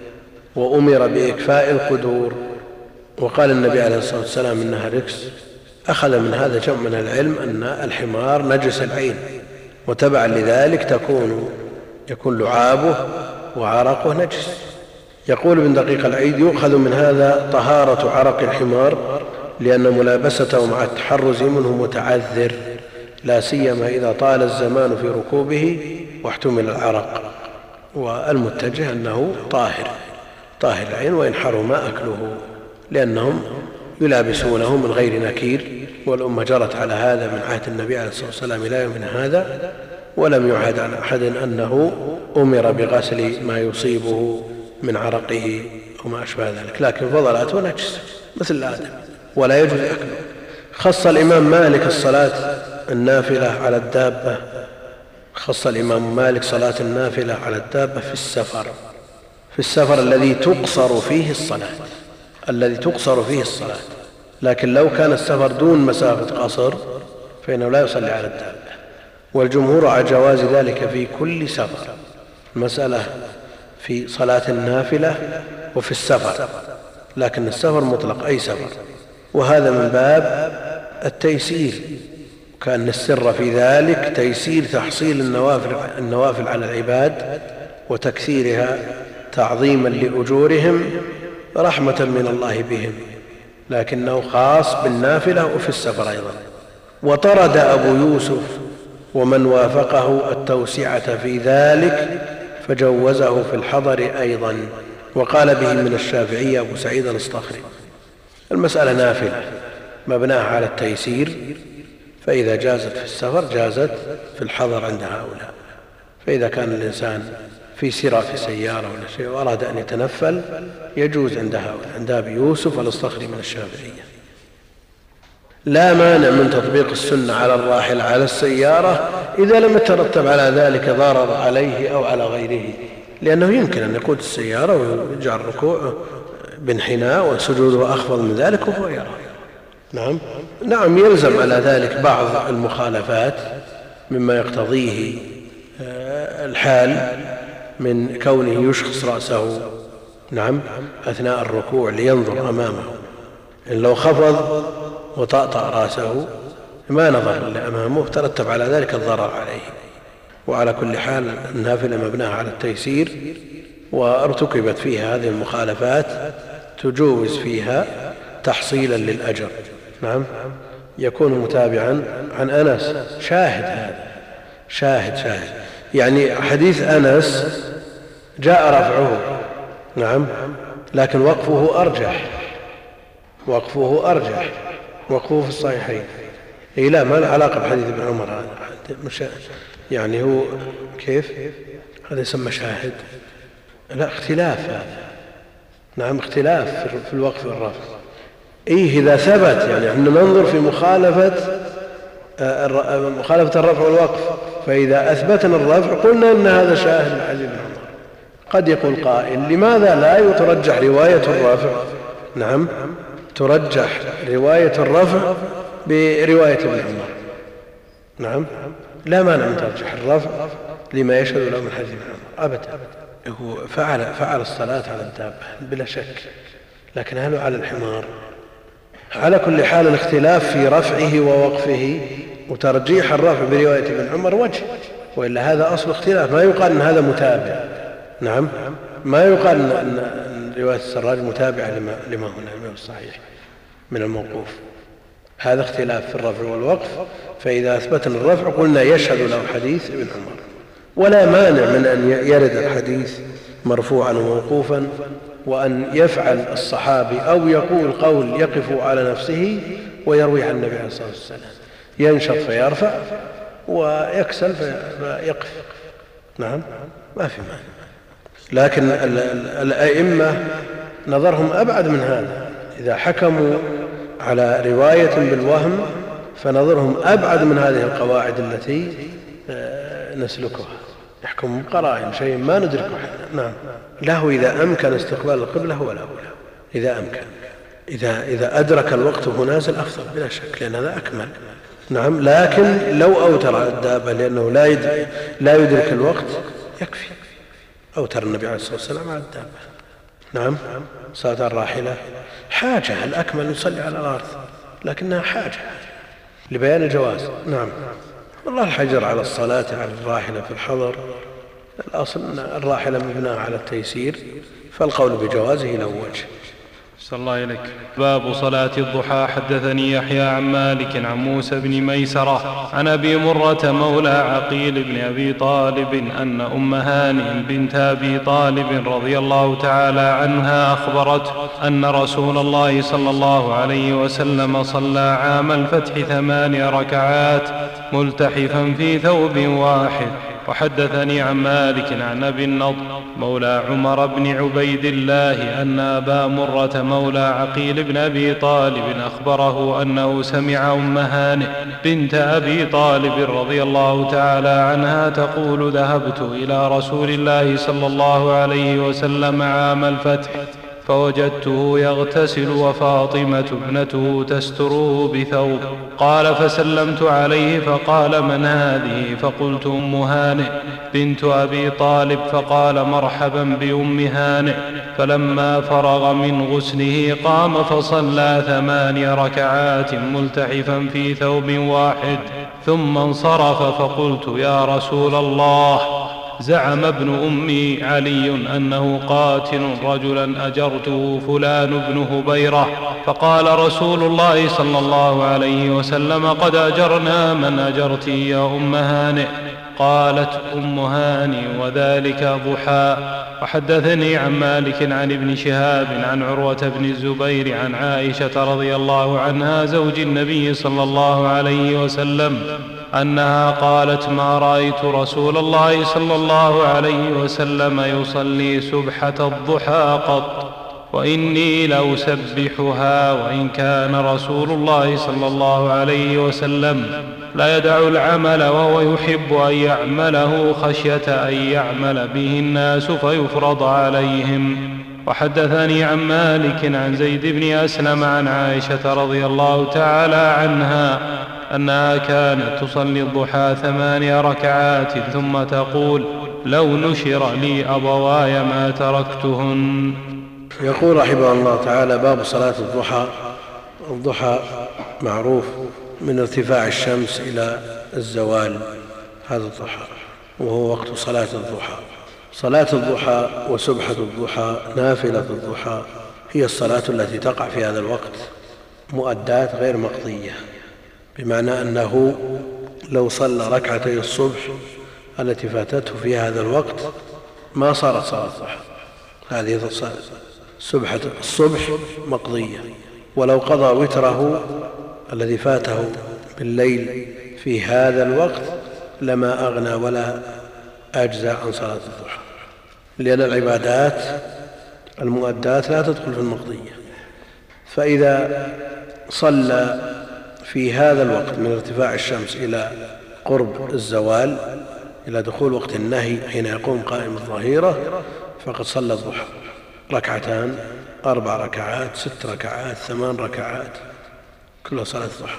وأمر بإكفاء القدور وقال النبي عليه الصلاة والسلام إنها ركس، أخذ من هذا جمع من العلم أن الحمار نجس العين، وتبعا لذلك تكون يكون لعابه وعرقه نجس. يقول ابن دقيق العيد يؤخذ من هذا طهارة عرق الحمار لأن ملابسته مع التحرز منه متعذر، لا سيما إذا طال الزمان في ركوبه واحتمل العرق، والمتجه أنه طاهر طاهر العين وإن حرم أكله، لأنهم يلابسونه من غير نكير، والأمة جرت على هذا من عهد النبي عليه الصلاة والسلام إلى يومنا هذا، ولم يعهد عن أحد أنه أمر بغسل ما يصيبه من عرقه وما أشبه ذلك، لكن فضلاته نجس مثل الآدم ولا يجوز أكله. خص الإمام مالك الصلاة النافلة على الدابة خص الإمام مالك صلاة النافلة على الدابة في السفر في السفر الذي تقصر فيه الصلاة الذي تقصر فيه الصلاة لكن لو كان السفر دون مسافة قصر فإنه لا يصلي على الدابة، والجمهور على جواز ذلك في كل سفر. المسألة في صلاة النافلة وفي السفر، لكن السفر مطلق أي سفر، وهذا من باب التيسير، كأن السر في ذلك تيسير تحصيل النوافل, النوافل على العباد وتكثيرها تعظيما لأجورهم رحمة من الله بهم، لكنه خاص بالنافلة وفي السفر أيضا. وطرد أبو يوسف ومن وافقه التوسعة في ذلك فجوزه في الحضر أيضا، وقال به من الشافعية أبو سعيد الأصطخري. المسألة نافلة مبناها على التيسير، فإذا جازت في السفر جازت في الحضر عند هؤلاء. فإذا كان الإنسان في سيرة في سيارة ولا شيء وأراد أن يتنفل يجوز عند هؤلاء، عند أبي يوسف الأصطخري من الشافعية. لا مانع من تطبيق السنة على الراحل على السيارة إذا لم يترتب على ذلك ضرر عليه أو على غيره، لأنه يمكن أن يقود السيارة ويجعل ركوعه بانحناء وسجوده أخفض من ذلك وهو يرى. نعم نعم يلزم على ذلك بعض المخالفات مما يقتضيه الحال من كونه يشخص رأسه نعم أثناء الركوع لينظر أمامه، إن لو خفض وطأطأ رأسه ما نظر لأمامه ترتب على ذلك الضرر عليه. وعلى كل حال النافلة مبناها على التيسير، وارتكبت فيها هذه المخالفات تجوز فيها تحصيلا للأجر. نعم يكون متابعا عن أنس شاهد، هذا شاهد شاهد يعني حديث أنس جاء رفعه نعم، لكن وقفه أرجح وقفه أرجح وقفه في الصحيحين. إيه لا ما له علاقة بحديث ابن عمر هذا، يعني هو كيف هذا يسمى شاهد؟ لا اختلاف هذا. نعم اختلاف في الوقف والرفع. إيه إذا ثبت يعني احنا ننظر في مخالفة مخالفة الرفع والوقف، فإذا أثبتنا الرفع قلنا إن هذا شاهد لحديث ابن عمر. قد يقول قائل لماذا لا يترجح رواية الرفع؟ نعم ترجح رواية الرفع برواية ابن عمر. نعم لا مانع من ترجح الرفع لما يشهد له من حديث ابن عمر أبدا. هو فعل فعل الصلاة على الدابة بلا شك، لكن هل على الحمار؟ على كل حال الاختلاف في رفعه ووقفه وترجيح الرفع برواية ابن عمر وجه، وإلا هذا أصل اختلاف. ما يقال أن هذا متابع، نعم ما يقال أن رواية السراج متابعة لما, لما هنا من الصحيح من الموقوف. هذا اختلاف في الرفع والوقف، فإذا أثبتنا الرفع قلنا يشهد له حديث ابن عمر، ولا مانع من أن يرد الحديث مرفوعا وموقوفا، وأن يفعل الصحابي أو يقول قول يقف على نفسه ويروي عن النبي عليه الصلاة والسلام، ينشط فيرفع ويكسل فيقف. نعم ما في مانع، لكن الأئمة نظرهم أبعد من هذا. إذا حكموا على رواية بالوهم فنظرهم أبعد من هذه القواعد التي نسلكها، يحكم بقرائن شيء ما ندركه. نعم له إذا أمكن استقبال القبلة ولا أولى، إذا أمكن. إذا, إذا أدرك الوقت وهو نازل أفضل بلا شك، لأن هذا أكمل. نعم، لكن لو أوتر الدابة لأنه لا يدرك, لا يدرك الوقت يكفي. أوتر النبي عليه الصلاة والسلام على الدابة. نعم، صلاة الراحلة حاجة، الأكمل يصلي على الأرض، لكنها حاجة لبيان الجواز. نعم. والله الحجر على الصلاة على الراحلة في الحضر، الأصل أن الراحلة مبناة على التيسير، فالقول بجوازه له وجه. صلى الله إليك. باب صلاة الضحى. حدثني يحيى عن مالك عن موسى بن ميسرة عن أبي مرة مولى عقيل بن أبي طالب أن أم هانئ بنت أبي طالب رضي الله تعالى عنها أخبرته أن رسول الله صلى الله عليه وسلم صلى عام الفتح ثمان ركعات ملتحفا في ثوب واحد. وحدثني عن مالك عن أبي النضر مولى عمر بن عبيد الله أن أبا مرة مولى عقيل بن أبي طالب أخبره أنه سمع أم هانئ بنت أبي طالب رضي الله تعالى عنها تقول: ذهبت إلى رسول الله صلى الله عليه وسلم عام الفتح فوجدته يغتسل وفاطمة ابنته تستره بثوب. قال: فسلمت عليه فقال: من هذه؟ فقلت: أم هانئ بنت أبي طالب. فقال: مرحبا بأم هانئ. فلما فرغ من غسله قام فصلى ثمان ركعات ملتحفا في ثوب واحد ثم انصرف. فقلت: يا رسول الله، زعم ابن أمي علي أنه قاتل رجلا أجرته فلان بن هبيرة. فقال رسول الله صلى الله عليه وسلم: قد أجرنا من أجرت يا أم هانئ. قالت أم هانئ: وذلك ضحى. وحدثني عن مالك عن ابن شهاب عن عروة بن الزبير عن عائشة رضي الله عنها زوج النبي صلى الله عليه وسلم أنها قالت: ما رأيت رسول الله صلى الله عليه وسلم يصلي سبحة الضحى قط، وإني لأسبحها، وإن كان رسول الله صلى الله عليه وسلم لا يدع العمل وهو يحب أن يعمله خشية أن يعمل به الناس فيفرض عليهم. وحدثني عن مالك عن زيد بن أسلم عن عائشة رضي الله تعالى عنها أنها كانت تصلي الضحى ثمان ركعات ثم تقول: لو نشر لي أبواي ما تركتهن. يقول رحمه الله تعالى: باب صلاة الضحى. الضحى معروف من ارتفاع الشمس إلى الزوال، هذا الضحى، وهو وقت صلاة الضحى. صلاة الضحى وسبحة الضحى نافلة الضحى هي الصلاة التي تقع في هذا الوقت مؤدات غير مقضية، بمعنى أنه لو صلى ركعتي الصبح التي فاتته في هذا الوقت ما صارت صلاة الضحى، هذه سبحة الصبح مقضية. ولو قضى وتره الذي فاته بالليل في هذا الوقت لما أغنى ولا أجزى عن صلاة الضحى، لأن العبادات المؤدات لا تدخل في المقضية. فإذا صلى في هذا الوقت من ارتفاع الشمس إلى قرب الزوال إلى دخول وقت النهي حين يقوم قائم الظهيرة فقد صلى الضحى ركعتان، أربع ركعات، ست ركعات، ثمان ركعات، كلها صلاة الضحى.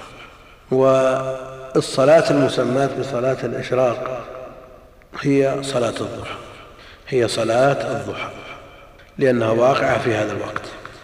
والصلاة المسماة بصلاة الإشراق هي صلاة الضحى، هي صلاة الضحى لأنها واقعة في هذا الوقت.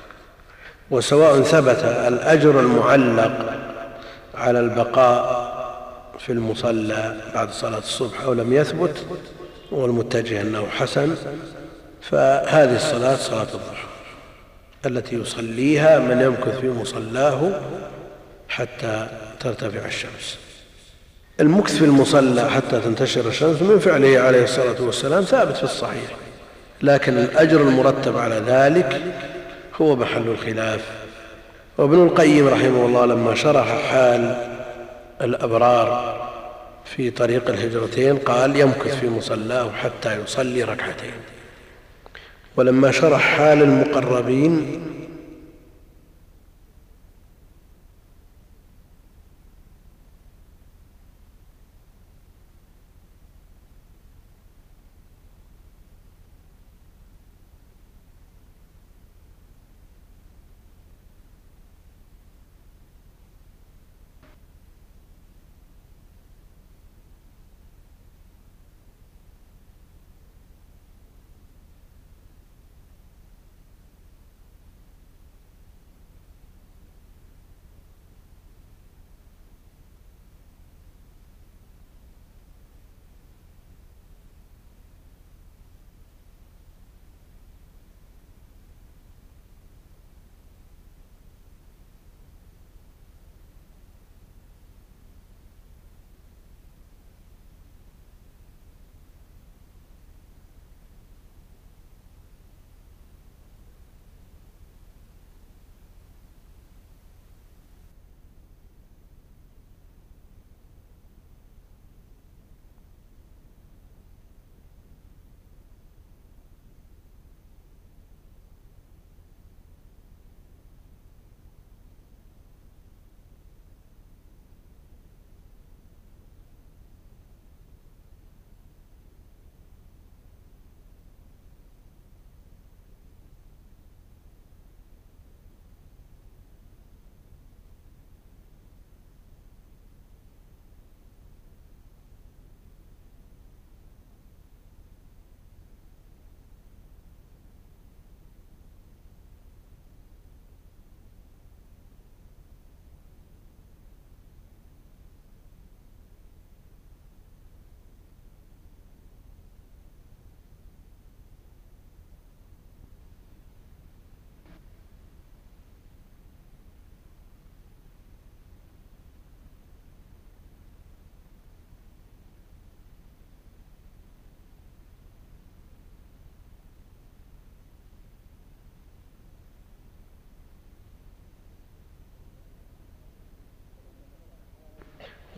وسواء ثبت الأجر المعلق على البقاء في المصلى بعد صلاة الصبح أو لم يثبت، والمتجه أنه حسن، فهذه الصلاة صلاة الضحى التي يصليها من يمكث في مصلاه حتى ترتفع الشمس. المكث في المصلى حتى تنتشر الشمس من فعله عليه الصلاة والسلام ثابت في الصحيح، لكن الأجر المرتب على ذلك هو محل الخلاف. وابن القيم رحمه الله لما شرح حال الأبرار في طريق الهجرتين قال: يمكث في مصلاه حتى يصلي ركعتين. ولما شرح حال المقربين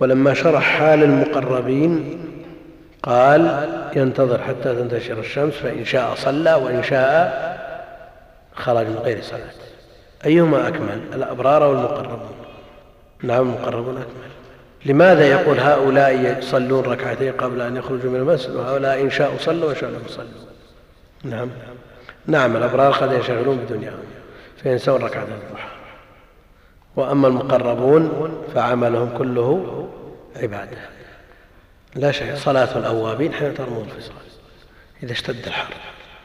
ولما شرح حال المقربين قال ينتظر حتى تنتشر الشمس، فإن شاء صلى وإن شاء خرج من غير صلاة. أيهما أكمل، الأبرار والمقربون؟ نعم المقربون أكمل. لماذا يقول هؤلاء يصلون ركعتين قبل أن يخرجوا من المسجد وهؤلاء إن شاءوا صلوا وإن شاء لم يصلوا؟ نعم نعم الأبرار قد ينشغلون بدنياهم فينسون ركعة الضحى، وأما المقربون فعملهم كله عبادة لا شيء. صلاة الأوابين حين ترمض الفصال إذا اشتد الحر،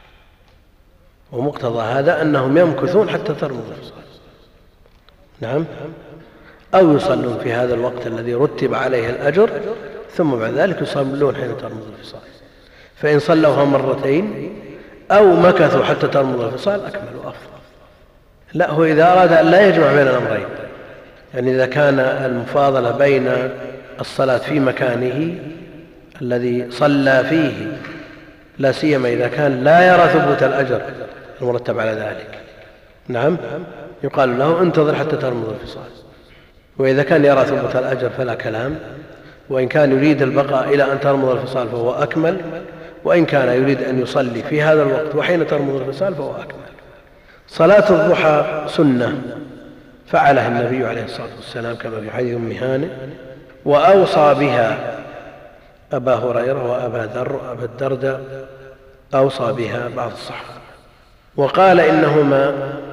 ومقتضى هذا أنهم يمكثون حتى ترمض الفصال. نعم، أو يصلون في هذا الوقت الذي رتب عليه الأجر ثم بعد ذلك يصلون حين ترمض الفصال. فإن صلوها مرتين أو مكثوا حتى ترمض الفصال أكملوا أفضل. لا، هو إذا أراد أن لا يجمع بين الأمرين، يعني إذا كان المفاضلة بين الصلاة في مكانه الذي صلى فيه، لا سيما إذا كان لا يرى ثبوت الأجر المرتب على ذلك، نعم، يقال له انتظر حتى ترمض الفصال. وإذا كان يرى ثبوت الأجر فلا كلام، وإن كان يريد البقاء إلى أن ترمض الفصال فهو أكمل، وإن كان يريد أن يصلي في هذا الوقت وحين ترمض الفصال فهو أكمل. صلاة الضحى سنة فعلها النبي عليه الصلاة والسلام كما في حديث أم هانئ، وأوصى بها أبا هريرة وأبا ذر وأبا الدرداء، أوصى بها بعض الصحابة، وقال إنهما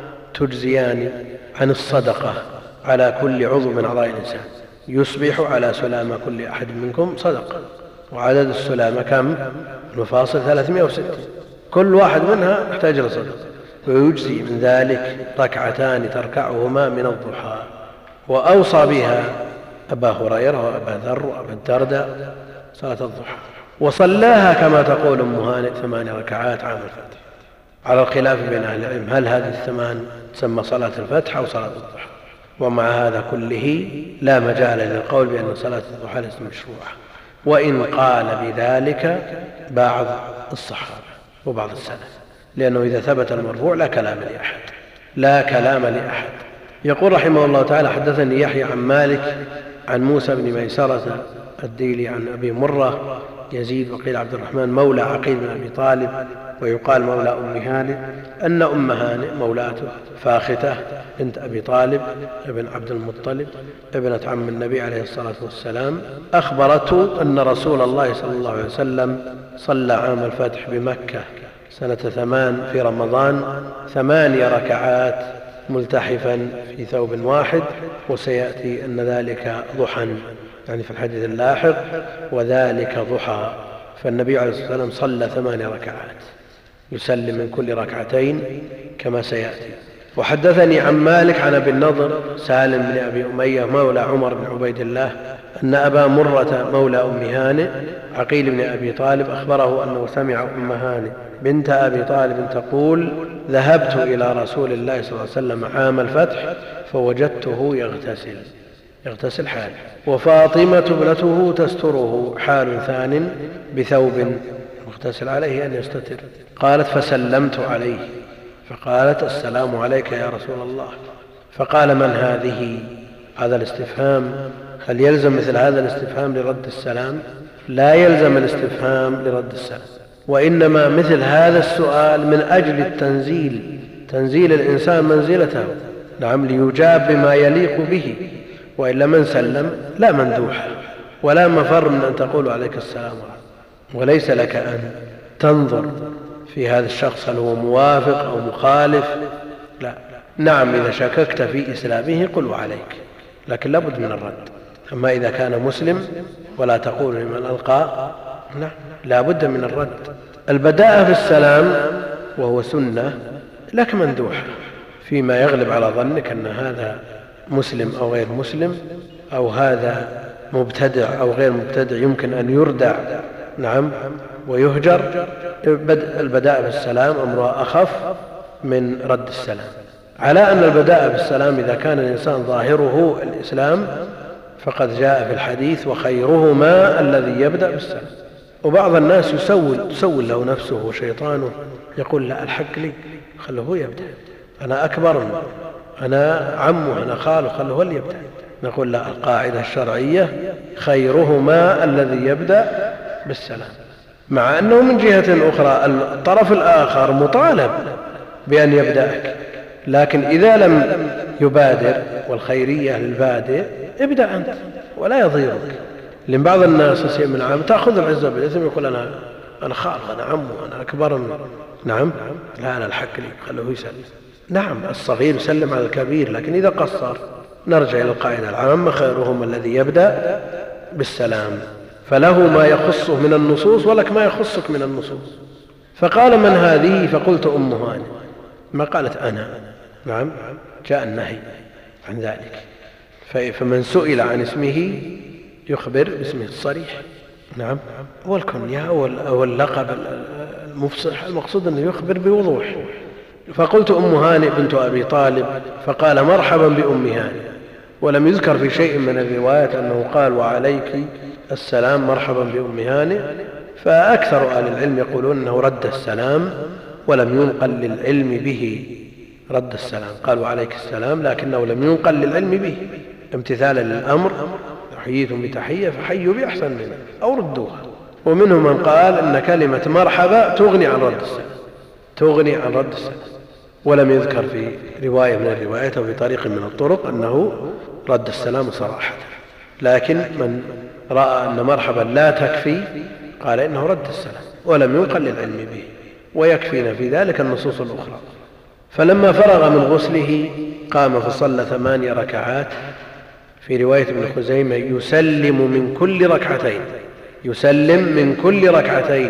تجزيان عن الصدقة على كل عضو من أعضاء الإنسان، يصبح على سلامة كل أحد منكم صدقة، وعدد السلامة كم؟ المفاصل ثلاثمائة وستين، كل واحد منها يحتاج إلى صدقة، ويجزي من ذلك ركعتان تركعهما من الضحى. وأوصى بها أبا هريرة وأبا ذر وأبا الدرداء صلاة الضحى، وصلاها كما تقول أم هانئ ثمان ركعات عام الفتح، على الخلاف بين أهل العلم هل هذه الثمان تسمى صلاة الفتح أو صلاة الضحى. ومع هذا كله لا مجال للقول بأن صلاة الضحى ليست مشروعة، وإن قال بذلك بعض الصحابة وبعض السلف، لأنه إذا ثبت المرفوع لا كلام لأحد، لا كلام لأحد. يقول رحمه الله تعالى حدثني يحيى عن مالك عن موسى بن ميسرة الديلي عن أبي مرة يزيد وقيل عبد الرحمن مولى عقيل بن أبي طالب ويقال مولى أم هانئ، أن أم هانئ مولاته فاختة بنت أبي طالب ابن عبد المطلب ابنة عم النبي عليه الصلاة والسلام أخبرته أن رسول الله صلى الله عليه وسلم صلى عام الفتح بمكة سنة ثمان في رمضان ثماني ركعات ملتحفا في ثوب واحد، وسيأتي أن ذلك ضحى يعني في الحديث اللاحق، وذلك ضحى. فالنبي عليه الصلاة والسلام صلى ثمان ركعات يسلم من كل ركعتين كما سيأتي. وحدثني عن مالك عن أبي النضر سالم بن أبي أمية مولى عمر بن عبيد الله أن أبا مرة مولى أم هانئ عقيل بن أبي طالب أخبره أنه سمع أم هانئ بنت أبي طالب تقول ذهبت إلى رسول الله صلى الله عليه وسلم عام الفتح فوجدته يغتسل يغتسل حال، وفاطمة ابنته تستره حال ثان بثوب مغتسل عليه أن يستتر. قالت فسلمت عليه فقالت السلام عليك يا رسول الله. فقال من هذه؟ هذا الاستفهام هل يلزم مثل هذا الاستفهام لرد السلام؟ لا يلزم الاستفهام لرد السلام، وإنما مثل هذا السؤال من أجل التنزيل، تنزيل الإنسان منزلته، نعم، ليجاب بما يليق به، وإلا من سلم لا مندوح ولا مفر من أن تقول عليك السلام، وليس لك أن تنظر في هذا الشخص هل هو موافق أو مخالف، لا. نعم إذا شككت في إسلامه قل عليك، لكن لا بد من الرد. أما إذا كان مسلم ولا تقول لمن ألقى، نعم لا بد من الرد. البداءة بالسلام وهو سنة لك مندوح فيما يغلب على ظنك أن هذا مسلم أو غير مسلم، أو هذا مبتدع أو غير مبتدع يمكن أن يردع، نعم، ويهجر. البداء بالسلام أمرها أخف من رد السلام، على أن البداء بالسلام إذا كان الإنسان ظاهره الإسلام فقد جاء في الحديث وخيرهما الذي يبدأ بالسلام. وبعض الناس يسول, يسول له نفسه وشيطانه يقول لا الحق لي خله هو يبدأ، أنا أكبر منه، أنا عمه، أنا خاله، خله هو اللي يبدأ. نقول لا، القاعدة الشرعية خيرهما الذي يبدأ بالسلام، مع أنه من جهة أخرى الطرف الآخر مطالب بأن يبدأك، لكن إذا لم يبادر والخيرية للبادئ ابدأ أنت ولا يضيرك. لأن بعض الناس يسيء من عام تأخذ العزة بالإثم يقول أنا أنا خال أنا عم أنا أكبر من نعم لا أنا الحق لي خلوه يسلم. نعم الصغير يسلم على الكبير، لكن إذا قصر نرجع إلى القاعدة العامة خيرهم الذي يبدأ بالسلام، فله ما يخصه من النصوص ولك ما يخصك من النصوص. فقال من هذه؟ فقلت أم هانئ. ما قالت أنا. نعم جاء النهي عن ذلك. فمن سئل عن اسمه يخبر باسمه الصريح. نعم والكنية واللقب المفصح المقصود أنه يخبر بوضوح. فقلت أم هانئ بنت أبي طالب، فقال مرحبا بأم هانئ، ولم يذكر في شيء من الروايات أنه قال وعليك السلام مرحبا بأم هانئ. فأكثر أهل العلم يقولون أنه رد السلام ولم ينقل للعلم به رد السلام، قال وعليك السلام لكنه لم ينقل للعلم به امتثالا للأمر حييتم بتحية فحيوا بأحسن منها أو ردوها. ومنهم من قال أن كلمة مرحبا تغني عن رد السلام تغني عن رد السلام ولم يذكر في رواية من الروايات أو في طريق من الطرق أنه رد السلام صراحة. لكن من رأى أن مرحبا لا تكفي قال إنه رد السلام ولم ينقل للعلم به، ويكفينا في ذلك النصوص الأخرى. فلما فرغ من غسله قام فصلى ثماني ركعات. في رواية ابن خزيمة يسلم من كل ركعتين يسلم من كل ركعتين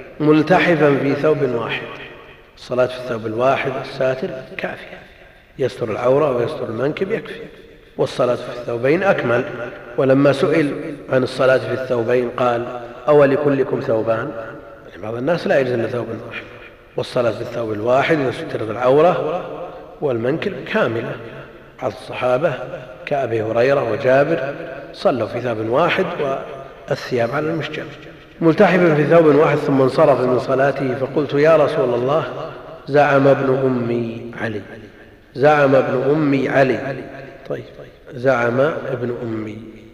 ملتحفا في ثوب واحد. الصلاة في الثوب الواحد الساتر كافية، يستر العورة ويستر المنكب يكفي، والصلاة في الثوبين أكمل. ولما سئل عن الصلاة في الثوبين قال أولكلكم ثوبان؟ بعض الناس لا يجوز إلا ثوب واحد، والصلاة في الثوب الواحد يستر العورة والمنكب كاملة. بعض الصحابة كأبي هريرة وجابر صلوا في ثوب واحد والثياب على المشجب ملتحفا في ثوب واحد، ثم انصرف من صلاته. فقلت يا رسول الله زعم ابن أمي علي زعم ابن أمي علي طيب زعم ابن أمي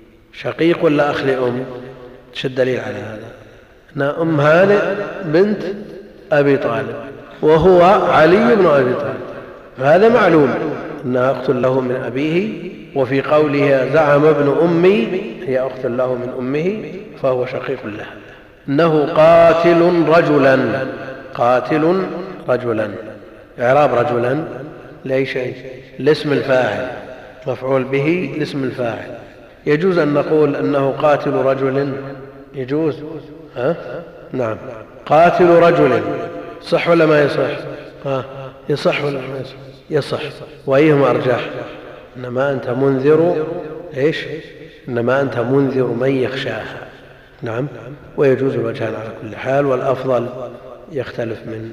شقيق ولا أخ لأم؟ ايش الدليل على هذا؟ أن أم هانئ بنت أبي طالب وهو علي بن أبي طالب، هذا معلوم أنها أخت له من أبيه. وفي قولها زعم ابن أمي هي أخت له من أمه فهو شقيق لها. إنه قاتل رجلا قاتل رجلا إعراب رجلا لأي شيء؟ لاسم الفاعل مفعول به لاسم الفاعل. يجوز أن نقول أنه قاتل رجل؟ يجوز ها؟ نعم قاتل رجل صح ولا ما يصح؟ ها يصح ولا ما يصح؟ يصح. وأيهما أرجح؟ إنما أنت منذر إيش؟ إنما أنت منذر من يخشاها. نعم ويجوز الوجهان على كل حال، والأفضل يختلف من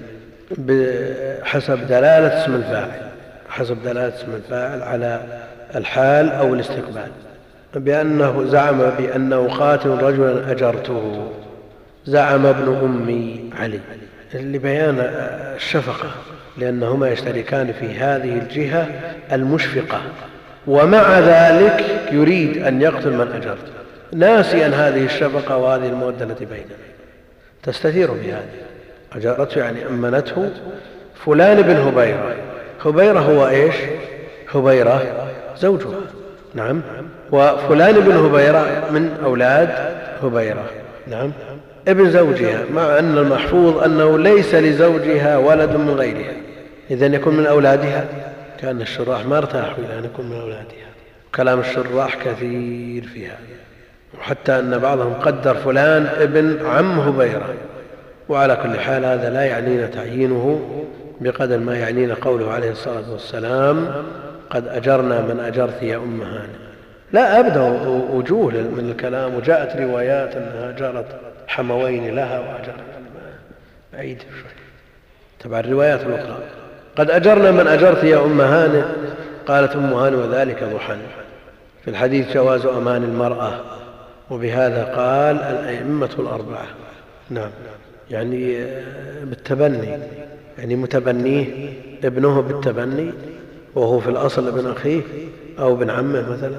حسب دلالة اسم الفاعل حسب دلالة اسم الفاعل على الحال أو الاستقبال. بأنه زعم بأنه قاتل رجلا أجرته، زعم ابن أمي علي لبيان الشفقة، لأنهما يشتركان في هذه الجهة المشفقة، ومع ذلك يريد أن يقتل من أجرته ناسيا هذه الشفقة وهذه المودة التي بيننا. تستثير بهذه أجرته يعني أمنته فلان بن هبيرة. هبيرة هو إيش؟ هبيرة زوجها. نعم وفلان بن هبيرة من أولاد هبيرة. نعم ابن زوجها، مع أن المحفوظ أنه ليس لزوجها ولد من غيرها، إذن يكون من أولادها. كأن الشراح ما ارتاحوا إلى أن يكون من أولادها. كلام الشراح كثير في هذا، وحتى أن بعضهم قدر فلان ابن عم هبيرة. وعلى كل حال هذا لا يعنينا تعيينه بقدر ما يعنينا قوله عليه الصلاة والسلام قد أجرنا من أجرت يا أم هانئ. لا أبدأ وجوه من الكلام، وجاءت روايات أنها أجرت حموين لها وأجرت بعيد شوي تبع الروايات الأخرى. قد أجرنا من أجرت يا أم هانئ. قالت أم هانئ وذلك ضحى. في الحديث جواز أمان المرأة، وبهذا قال الأئمة الأربعة. نعم يعني بالتبني، يعني متبنيه ابنه بالتبني وهو في الأصل ابن أخيه أو ابن عمه مثلا،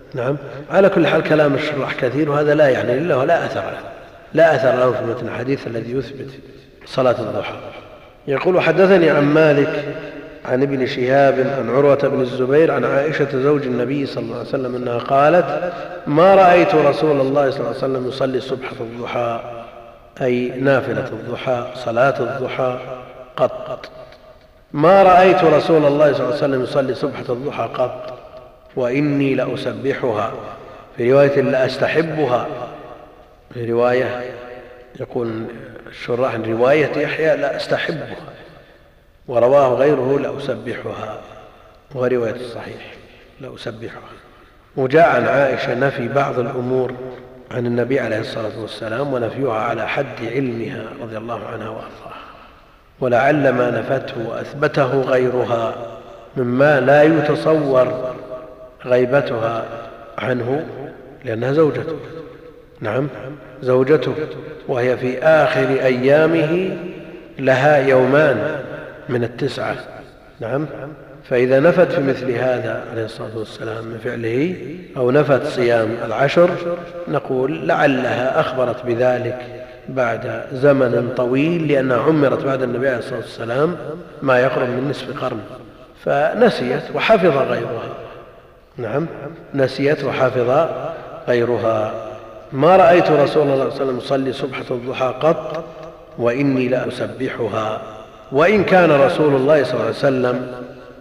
نعم. على كل حال كلام الشراح كثير، وهذا لا يعني له ولا أثر له لا أثر له في متن الحديث الذي يثبت صلاة الضحى. يقول حدثني عن مالك عن ابن شهاب عن عروة بن الزبير عن عائشة زوج النبي صلى الله عليه وسلم أنها قالت: ما رأيت رسول الله صلى الله عليه وسلم يصلي سبحة الضحى، أي نافلة الضحى صلاة الضحى قط. ما رأيت رسول الله صلى الله عليه وسلم يصلي سبحة الضحى قط وإني لأسبحها، في رواية لأستحبها، في رواية يقول الشراح رواية يحيى لأستحبها، ورواه غيره لأسبحها، ورواية الصحيح لأسبحها. وجاء عن عائشة نفي بعض الأمور عن النبي عليه الصلاة والسلام ونفيها على حد علمها رضي الله عنها وأرضاها، ولعل ما نفته وأثبته غيرها مما لا يتصور غيبتها عنه، لأنها زوجته. نعم زوجته، وهي في آخر أيامه لها يومان من التسعة. نعم. فإذا نفت في مثل هذا عليه الصلاة والسلام من فعله أو نفت صيام العشر، نقول لعلها أخبرت بذلك بعد زمن طويل، لأنها عمرت بعد النبي عليه الصلاة والسلام ما يقرب من نصف قرن، فنسيت وحفظ غيرها. نعم نسيت وحفظ غيرها. ما رأيت رسول الله صلى الله عليه وسلم يصلي سبحة الضحى قط وإني لأسبحها. وإن كان رسول الله صلى الله عليه وسلم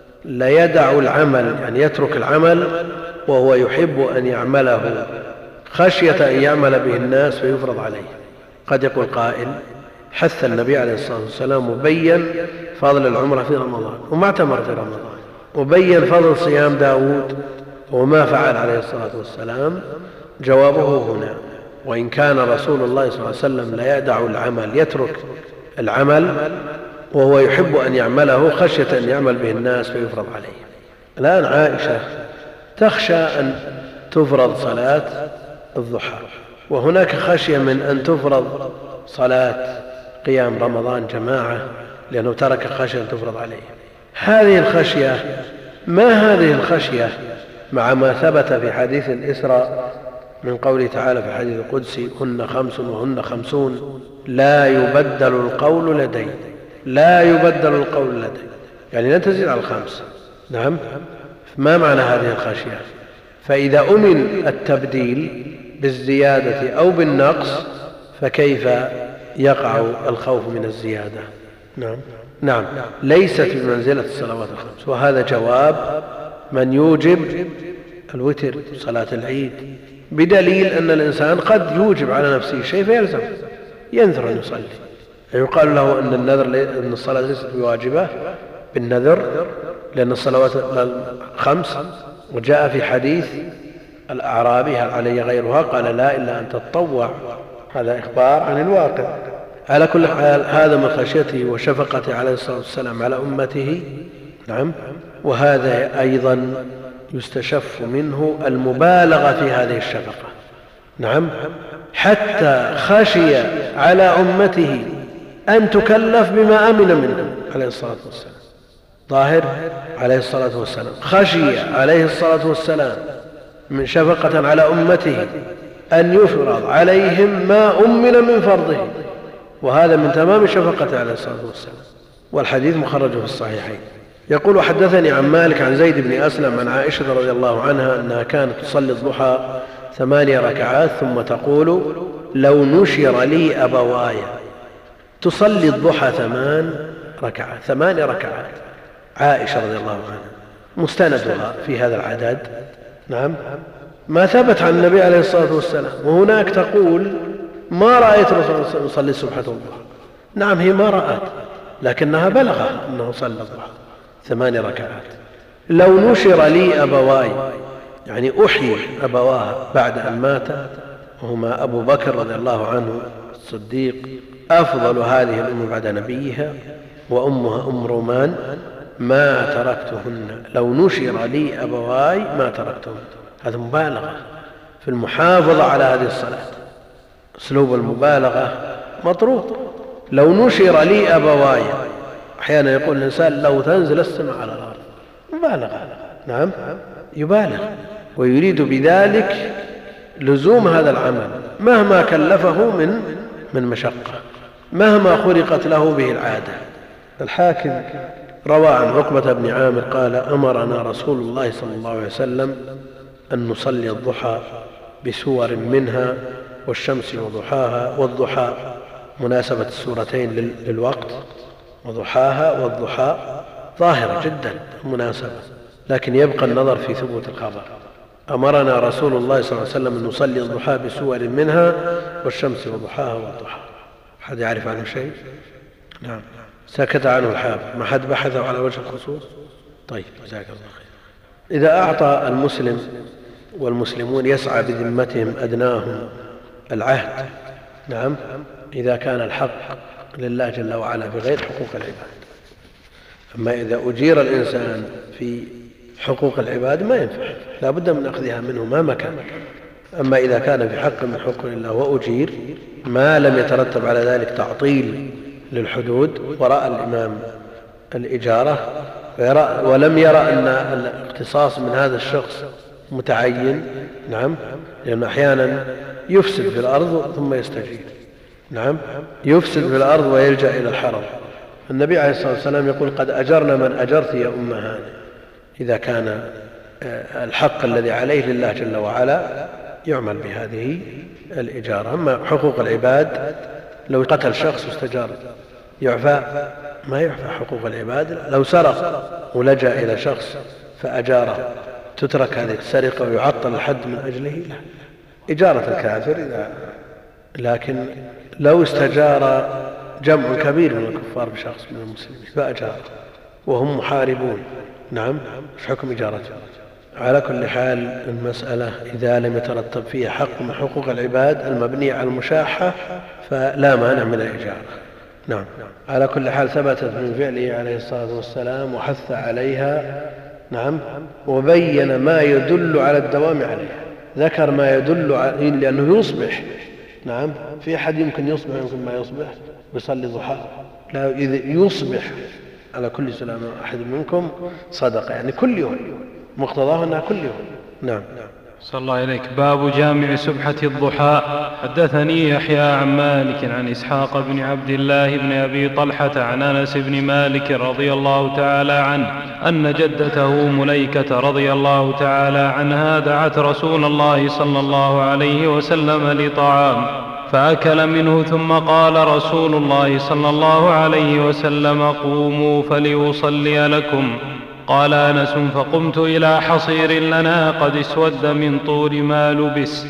ليدع العمل، يعني يترك العمل وهو يحب أن يعمله خشية أن يعمل به الناس فيفرض عليه. قد يقول قائل: حث النبي عليه الصلاة والسلام وبين فضل العمرة في رمضان وما اعتمر في رمضان، وبين فضل صيام داود وما فعل عليه الصلاة والسلام. جوابه هنا: وإن كان رسول الله صلى الله عليه وسلم ليدع العمل، يترك العمل وهو يحب أن يعمله خشية أن يعمل به الناس فيفرض عليه. الآن عائشة تخشى أن تفرض صلاة الضحى، وهناك خشية من أن تفرض صلاة قيام رمضان جماعة، لأنه ترك خشية أن تفرض عليه. هذه الخشية، ما هذه الخشية مع ما ثبت في حديث الإسراء من قوله تعالى في حديث القدسي: هن خمس وهن خمسون لا يبدل القول لدي، لا يبدل القول لدي، يعني لن تزيد على الخمس. نعم. ما معنى هذه الخشية؟ فإذا أمن التبديل بالزيادة أو بالنقص فكيف يقع الخوف من الزيادة؟ نعم نعم ليست بمنزلة الصلوات الخمس. وهذا جواب من يوجب الوتر صلاة العيد، بدليل أن الإنسان قد يوجب على نفسه شيء فيلزم، ينذر أن يصلي، يقال له أن النذر أن الصلاة ليست بواجبة بالنذر لأن الصلوات الخمس. وجاء في حديث الأعرابي: هل علي غيرها؟ قال: لا، إلا أن تتطوع. هذا إخبار عن الواقع. على كل حال هذا من خشيته وشفقته عليه الصلاة والسلام على أمته. نعم. وهذا أيضا يستشف منه المبالغة في هذه الشفقة. نعم. حتى خشي على أمته أن تكلف بما أمن منه عليه الصلاة والسلام. ظاهر عليه الصلاة والسلام خشي عليه الصلاة والسلام من شفقة على أمته أن يفرض عليهم ما أمن من فرضه، وهذا من تمام شفقته عليه الصلاة والسلام. والحديث مخرج في الصحيحين. يقول: وحدثني عن مالك عن زيد بن أسلم عن عائشة رضي الله عنها أنها كانت تصلي الضحى ثمانية ركعات ثم تقول: لو نشر لي أبواي. تصلي الضحى ثمان ركعات ثمان ركعات عائشة رضي الله عنها، مستندها في هذا العدد. نعم. ما ثبت عن النبي عليه الصلاة والسلام. وهناك تقول: ما رأيت رسول الله يصلي سبحة الضحى. نعم هي ما رأت، لكنها بلغها أنه صلى الضحى ثمان ركعات. لو نشر لي أبواي، يعني أحيي أبواها بعد أن مات، وهما أبو بكر رضي الله عنه الصديق أفضل هذه الأمة بعد نبيها، وأمها أم رومان، ما تركتهن. لو نشر لي أبواي ما تركتهن. هذا مبالغة في المحافظة على هذه الصلاة. أسلوب المبالغة مطروق. لو نشر لي أبواي، أحيانا يقول الإنسان: لو تنزل السماء على الأرض، مبالغة. نعم يبالغ. ويريد بذلك لزوم هذا العمل مهما كلفه من من مشقة، مهما خلقت له به العادة. الحاكم روى عن عقبة بن عامر قال: أمرنا رسول الله صلى الله عليه وسلم أن نصلي الضحى بسور منها والشمس وضحاها. والضحى مناسبة السورتين للوقت، وضحاها والضحى ظاهرة جدا مناسبة، لكن يبقى النظر في ثبوت الخبر. أمرنا رسول الله صلى الله عليه وسلم أن نصلي الضحى بسور منها والشمس وضحاها والضحى. أحد يعرف عنه شيء؟ نعم، سكت عنه الحافظ، ما حد بحثه على وجه الخصوص؟ طيب، جزاك الله خير. إذا أعطى المسلم والمسلمون يسعى بذمتهم أدناهم العهد، نعم، إذا كان الحق لله جل وعلا بغير حقوق العباد. أما إذا أجير الإنسان في حقوق العباد ما ينفع، لا بد من أخذها منه ما مكان. أما إذا كان في حق من حقوق الله وأجير ما لم يترتب على ذلك تعطيل للحدود، ورأى الإمام الإجارة ولم يرى أن الاقتصاص من هذا الشخص متعين، نعم، لأنه أحيانا يفسد في الأرض ثم يستجير، نعم، يفسد في الأرض ويلجأ إلى الحرم. النبي عليه الصلاة والسلام يقول: قد أجرنا من أجرت يا أم هانئ. إذا كان الحق الذي عليه لله جل وعلا يعمل بهذه الإجارة. أما حقوق العباد لو قتل شخص واستجار يعفى؟ ما يعفى حقوق العباد. لو سرق ولجأ إلى شخص فأجاره تترك هذه السرقة ويعطل الحد من أجله؟ لا. إجارة الكافر إذا، لكن لو استجار جمع كبير من الكفار بشخص من المسلمين فأجار وهم محاربون، نعم، في حكم إجارته. على كل حال المسألة إذا لم يترتب فيها حق من حقوق العباد المبنية على المشاحة فلا مانع من الإجارة. نعم. على كل حال ثبتت من فعله عليه الصلاة والسلام وحث عليها، نعم، وبين ما يدل على الدوام عليها. ذكر ما يدل على لأنه يصبح، نعم، في أحد يمكن يصبح يمكن ما يصبح بيصلي ضحى، لا، إذا يصبح على كل سلام أحد منكم صدقة، يعني كل يوم، مقتضاه أنها كل يوم. نعم. صلى الله إليك. باب جامع سبحة الضحى. حدثني يحيى عن مالك عن إسحاق بن عبد الله بن أبي طلحة عن أنس بن مالك رضي الله تعالى عنه أن جدته مليكة رضي الله تعالى عنها دعت رسول الله صلى الله عليه وسلم لطعام فأكل منه، ثم قال رسول الله صلى الله عليه وسلم: قوموا فليصلي لكم. قال أنس: فقمت إلى حصير لنا قد اسود من طول ما لبس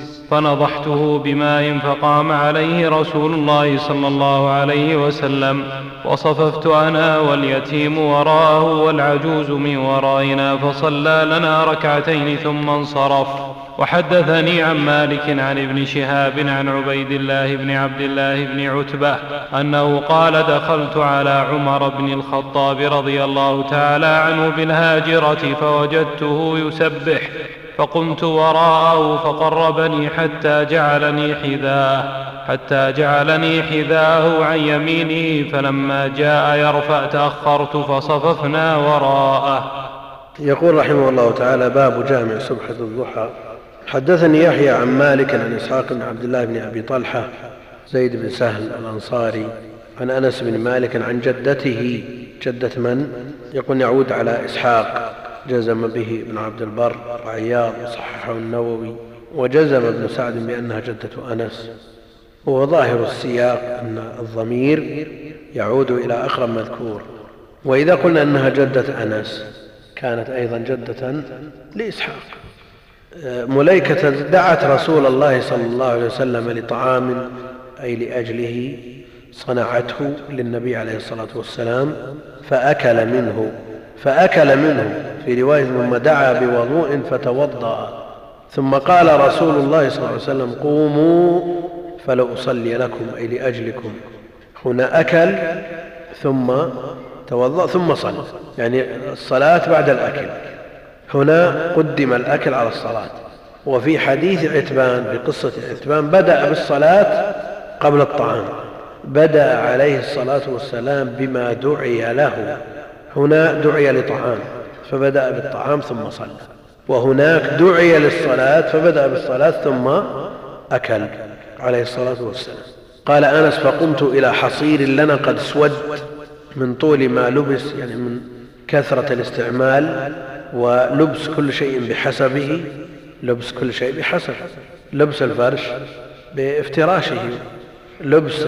فنضحته بماء فقام عليه رسول الله صلى الله عليه وسلم، وصففت أنا واليتيم وراءه والعجوز من ورائنا فصلى لنا ركعتين ثم انصرف. وحدثني عن مالك عن ابن شهاب عن عبيد الله بن عبد الله بن عتبة أنه قال: دخلت على عمر بن الخطاب رضي الله تعالى عنه بالهاجرة فوجدته يسبح، فقمت وراءه فقربني حتى جعلني حذاه حتى جعلني حذاه عن يمينه، فلما جاء يرفع تأخرت فصففنا وراءه. يقول رحمه الله تعالى: باب جامع سبحة الضحى. حدثني يحيى عن مالك عن إسحاق بن عبد الله بن أبي طلحة زيد بن سهل الأنصاري عن أنس بن مالك عن جدته. جدة من؟ يقول يعود على إسحاق، جزم به ابن عبد البر وعياض وصححه النووي، وجزم ابن سعد بأنها جدة أنس. هو ظاهر السياق أن الضمير يعود إلى أقرب مذكور، وإذا قلنا أنها جدة أنس كانت أيضا جدة لإسحاق. مليكة دعت رسول الله صلى الله عليه وسلم لطعام، أي لأجله، صنعته للنبي عليه الصلاة والسلام فأكل منه فأكل منه في رواية: ثم دعا بوضوء فتوضأ، ثم قال رسول الله صلى الله عليه وسلم: قوموا فلأصلي لكم، أي لأجلكم. هنا أكل ثم توضأ ثم صلى، يعني الصلاة بعد الأكل. هنا قدم الأكل على الصلاة. وفي حديث عتبان، في قصة عتبان، بدأ بالصلاة قبل الطعام، بدأ عليه الصلاة والسلام بما دعي له. هنا دعي لطعام فبدأ بالطعام ثم صلى. وهناك دعي للصلاة فبدأ بالصلاة ثم أكل عليه الصلاة والسلام. قال أنس فقمت إلى حصير لنا قد اسود من طول ما لبس، يعني من كثرة الاستعمال ولبس كل شيء بحسبه، لبس كل شيء بحسب، لبس الفرش بافتراشه، لبس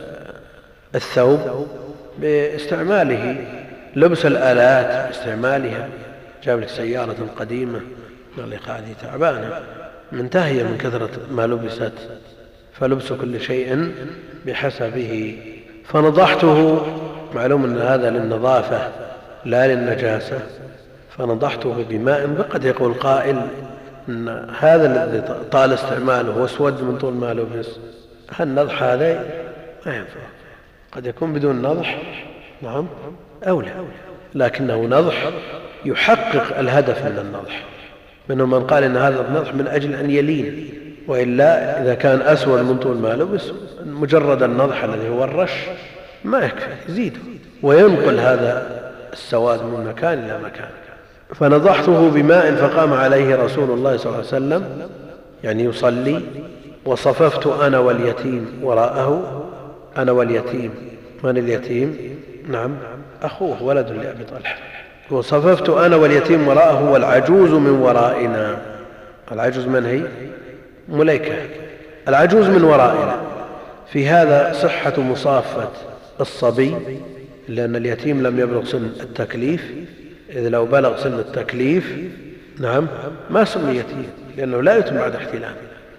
الثوب باستعماله، لبس الآلات باستعمالها. جاب لك سيارة قديمة قال لك هذه تعبانة منتهية من كثرة ما لبست، فلبس كل شيء بحسبه. فنضحته، معلوم أن هذا للنظافة لا للنجاسة، فنضحته بماء. بقد يقول قائل أن هذا الذي طال استعماله واسود من طول ما لبس، هل نضح هذا ما ينفع، قد يكون بدون نضح نعم أولى، لكنه نضح يحقق الهدف من النضح. منهم من قال إن هذا النضح من أجل أن يلين، وإلا إذا كان أسود من طول ما لبس مجرد النضح الذي هو الرش ما يكفي، يزيده وينقل هذا السواد من مكان إلى مكان. فنضحته بماء فقام عليه رسول الله صلى الله عليه وسلم يعني يصلي، وصففت أنا واليتيم وراءه. أنا واليتيم، من اليتيم؟ نعم أخوه ولد لأبي طلحة. وصففت أنا واليتيم وراءه والعجوز من ورائنا. العجوز من هي؟ مليكة. العجوز من ورائنا. في هذا صحة مصافة الصبي، لأن اليتيم لم يبلغ سن التكليف، إذ لو بلغ سن التكليف نعم ما سمي يتيم، لأنه لا يتم بعد احتلام.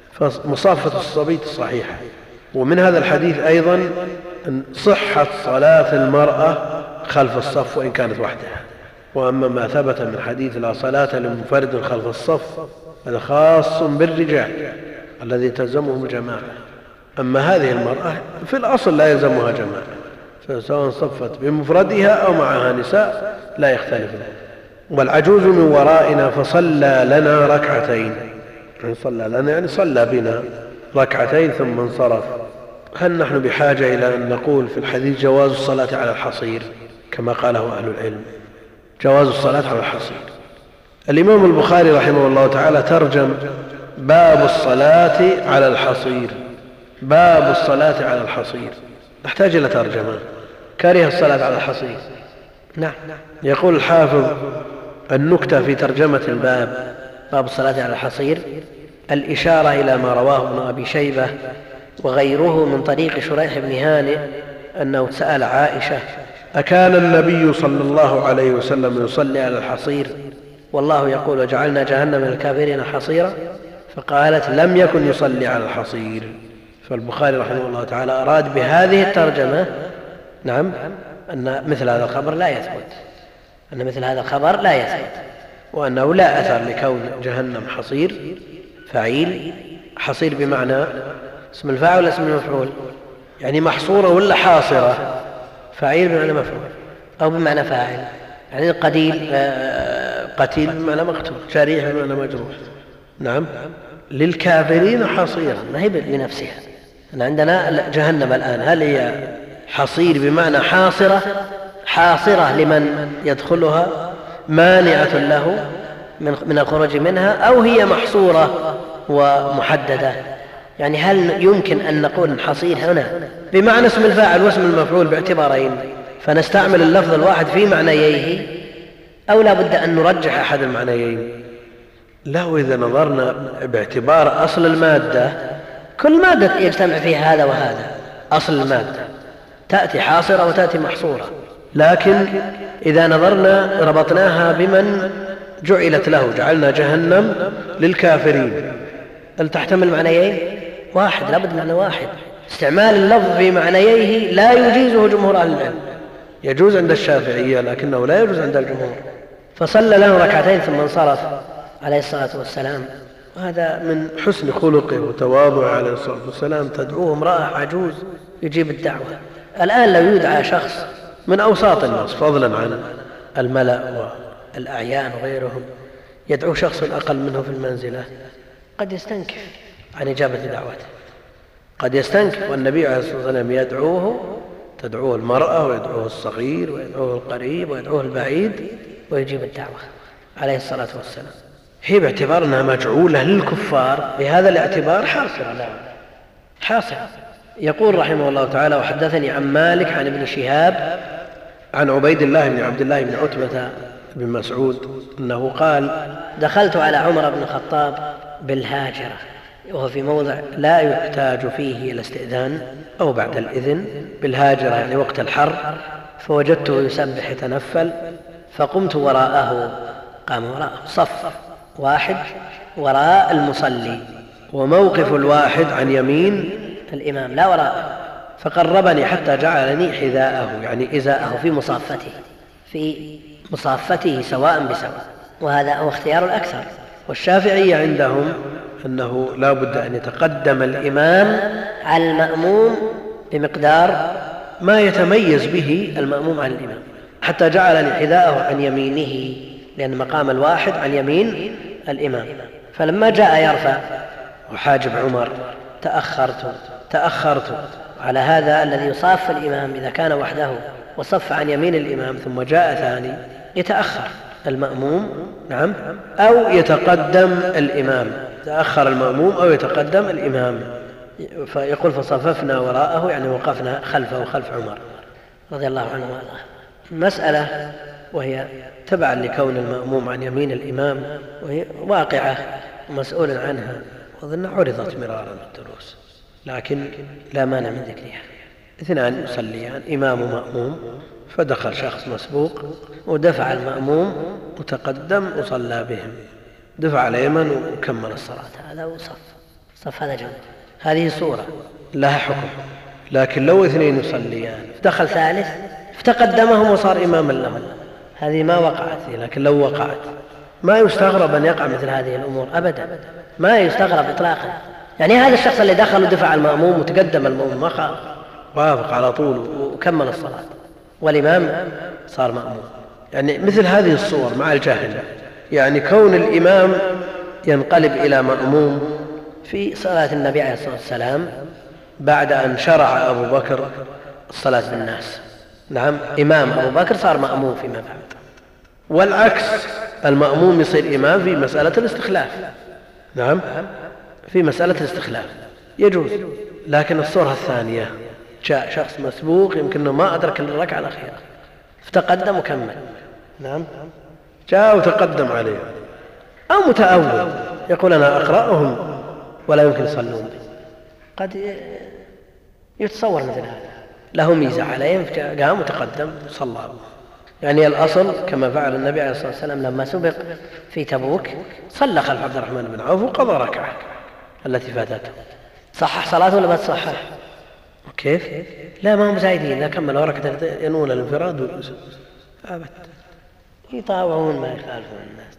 فمصافة الصبي صحيحة. ومن هذا الحديث أيضا أن صحة صلاة المرأة خلف الصف وإن كانت وحدها. وأما ما ثبت من حديث لا صلاة لمنفرد خلف الصف هذا خاص بالرجال الذي تلزمهم جماعة. أما هذه المرأة في الأصل لا يلزمها جماعة، فسواء صفت بمفردها أو معها نساء لا يختلفون. والعجوز من ورائنا فصلى لنا ركعتين، يعني صلى لنا يعني صلى بنا ركعتين ثم انصرف. هل نحن بحاجة إلى أن نقول في الحديث جواز الصلاة على الحصير كما قاله أهل العلم؟ جواز الصلاة على الحصير. الإمام البخاري رحمه الله تعالى ترجم باب الصلاة على الحصير، باب الصلاة على الحصير، نحتاج إلى ترجمة. كره الصلاة على الحصير. نعم. يقول الحافظ النكتة في ترجمة الباب باب الصلاة على الحصير الإشارة إلى ما رواه ابن أبي شيبة وغيره من طريق شريح بن هانئ أنه سأل عائشة أكان النبي صلى الله عليه وسلم يصلي على الحصير والله يقول وجعلنا جهنم للكافرين حصيرا؟ فقالت لم يكن يصلي على الحصير. فالبخاري رحمه الله تعالى أراد بهذه الترجمة نعم أن مثل هذا الخبر لا يثبت، أن مثل هذا الخبر لا يثبت، وأنه لا أثر لكون جهنم حصير فعيل. حصير بمعنى اسم الفاعل ولا اسم المفعول؟ يعني محصورة ولا حاصرة؟ فعيل بمعنى مفعول أو بمعنى فاعل، يعني قتيل قتيل بمعنى مقتول، جريح بمعنى مجروح. نعم. للكافرين حصيرا، ما هي بنفسها. أن عندنا جهنم الآن هل هي حصير بمعنى حاصرة، حاصرة لمن يدخلها مانعة له من الخروج منها، أو هي محصورة ومحددة؟ يعني هل يمكن أن نقول حصير هنا بمعنى اسم الفاعل واسم المفعول باعتبارين، فنستعمل اللفظ الواحد في معنييه، أو لا بد أن نرجح أحد المعنيين؟ لا، وإذا نظرنا باعتبار أصل المادة، كل مادة يجتمع فيها هذا وهذا، أصل المادة تأتي حاصرة وتأتي محصورة. لكن إذا نظرنا ربطناها بمن جعلت له، جعلنا جهنم للكافرين، هل تحتمل معنيين؟ واحد، لابد معنى واحد. استعمال اللفظ في معنييه لا يجيزه جمهور أهل العلم. يجوز عند الشافعية لكنه لا يجوز عند الجمهور. فصلى له ركعتين ثم انصرف عليه الصلاة والسلام، وهذا من حسن خلقه وتواضعه عليه الصلاة والسلام. تدعوه امرأة عجوز يجيب الدعوة. الآن لو يدعى شخص من أوساط الناس فضلا عن الملأ والأعيان وغيرهم، يدعو شخص أقل منه في المنزلة، قد يستنكف عن إجابة دعوته، قد يستنكف. والنبي عليه الصلاة والسلام يدعوه، تدعوه المرأة ويدعوه الصغير ويدعوه القريب ويدعوه البعيد، ويجيب الدعوة عليه الصلاة والسلام. هي باعتبار أنها مجعولة للكفار بهذا الاعتبار حاصرة لا حاصرة. يقول رحمه الله تعالى: وحدثني عن مالك عن ابن شهاب عن عبيد الله بن عبد الله بن عتبة بن مسعود أنه قال: دخلت على عمر بن الخطاب بالهاجرة، وهو في موضع لا يحتاج فيه إلى استئذان أو بعد الإذن، بالهاجرة يعني وقت الحر، فوجدته يسبح يتنفل، فقمت وراءه، قام وراءه صف واحد وراء المصلي، وموقف الواحد عن يمين الإمام لا وراءه، فقربني حتى جعلني حذاءه يعني إزاءه في مصافته في مصافته سواء بسواء، وهذا هو اختيار الأكثر. والشافعية عندهم أنه لا بد أن يتقدم الإمام على المأموم بمقدار ما يتميز به المأموم عن الإمام، حتى جعلني حذاءه عن يمينه، لأن مقام الواحد عن يمين الإمام. فلما جاء يرفع وحاجب عمر تأخرت تأخرت على هذا الذي يصاف الإمام إذا كان وحده وصف عن يمين الإمام ثم جاء ثاني، يتأخر المأموم نعم أو يتقدم الإمام، تأخر المأموم أو يتقدم الإمام. فيقول: فصففنا وراءه يعني وقفنا خلفه خلف عمر رضي الله عنه وارضاه. مسألة وهي تبعا لكون المأموم عن يمين الإمام، وهي واقعة مسؤول عنها، وظن عرضت مرارا في الدروس، لكن لا مانع من ذكرها. اثنان يصليان إمام ومأموم، فدخل شخص مسبوق ودفع المأموم وتقدم وصلى بهم، دفع على اليمن وكمل الصلاة، هذا وصف صف هذا جنب، هذه صورة لها حكم. لكن لو اثنين يصليان دخل ثالث فتقدمهم وصار إماما لهم، هذه ما وقعت. لكن لو وقعت ما يستغرب أن يقع مثل هذه الأمور أبدا، ما يستغرب إطلاقا. يعني هذا الشخص اللي دخل ودفع المأموم وتقدم المأموم ما خاف، وافق على طول وكمل الصلاة، والإمام صار مأموم. يعني مثل هذه الصور مع الجاهل، يعني كون الإمام ينقلب إلى مأموم في صلاة النبي عليه الصلاة والسلام بعد أن شرع أبو بكر الصلاة بالناس، نعم إمام أبو بكر صار مأموم فيما بعد، والعكس المأموم يصير إمام في مسألة الاستخلاف، نعم في مسألة الاستخلاف يجوز. لكن الصورة الثانية جاء شخص مسبوق يمكن أنه ما أدرك الركعة الأخيرة فتقدم وكمل، نعم جاء وتقدم عليه، أو متأول يقول أنا أقرأهم ولا يمكن يصلون بي، قد يتصور مثل هذا، له ميزة عليهم قام وتقدم صلى. يعني الأصل كما فعل النبي عليه الصلاة والسلام لما سبق في تبوك صلى خلف عبد الرحمن بن عوف وقضى ركعة التي فاتته. صحح صلاته ولا ما تصحح؟ كيف؟ لا ما هم زايدين، إذا كملوا ركعة ينون الانفراد أبد، يطاوعون ما يخالفون الناس.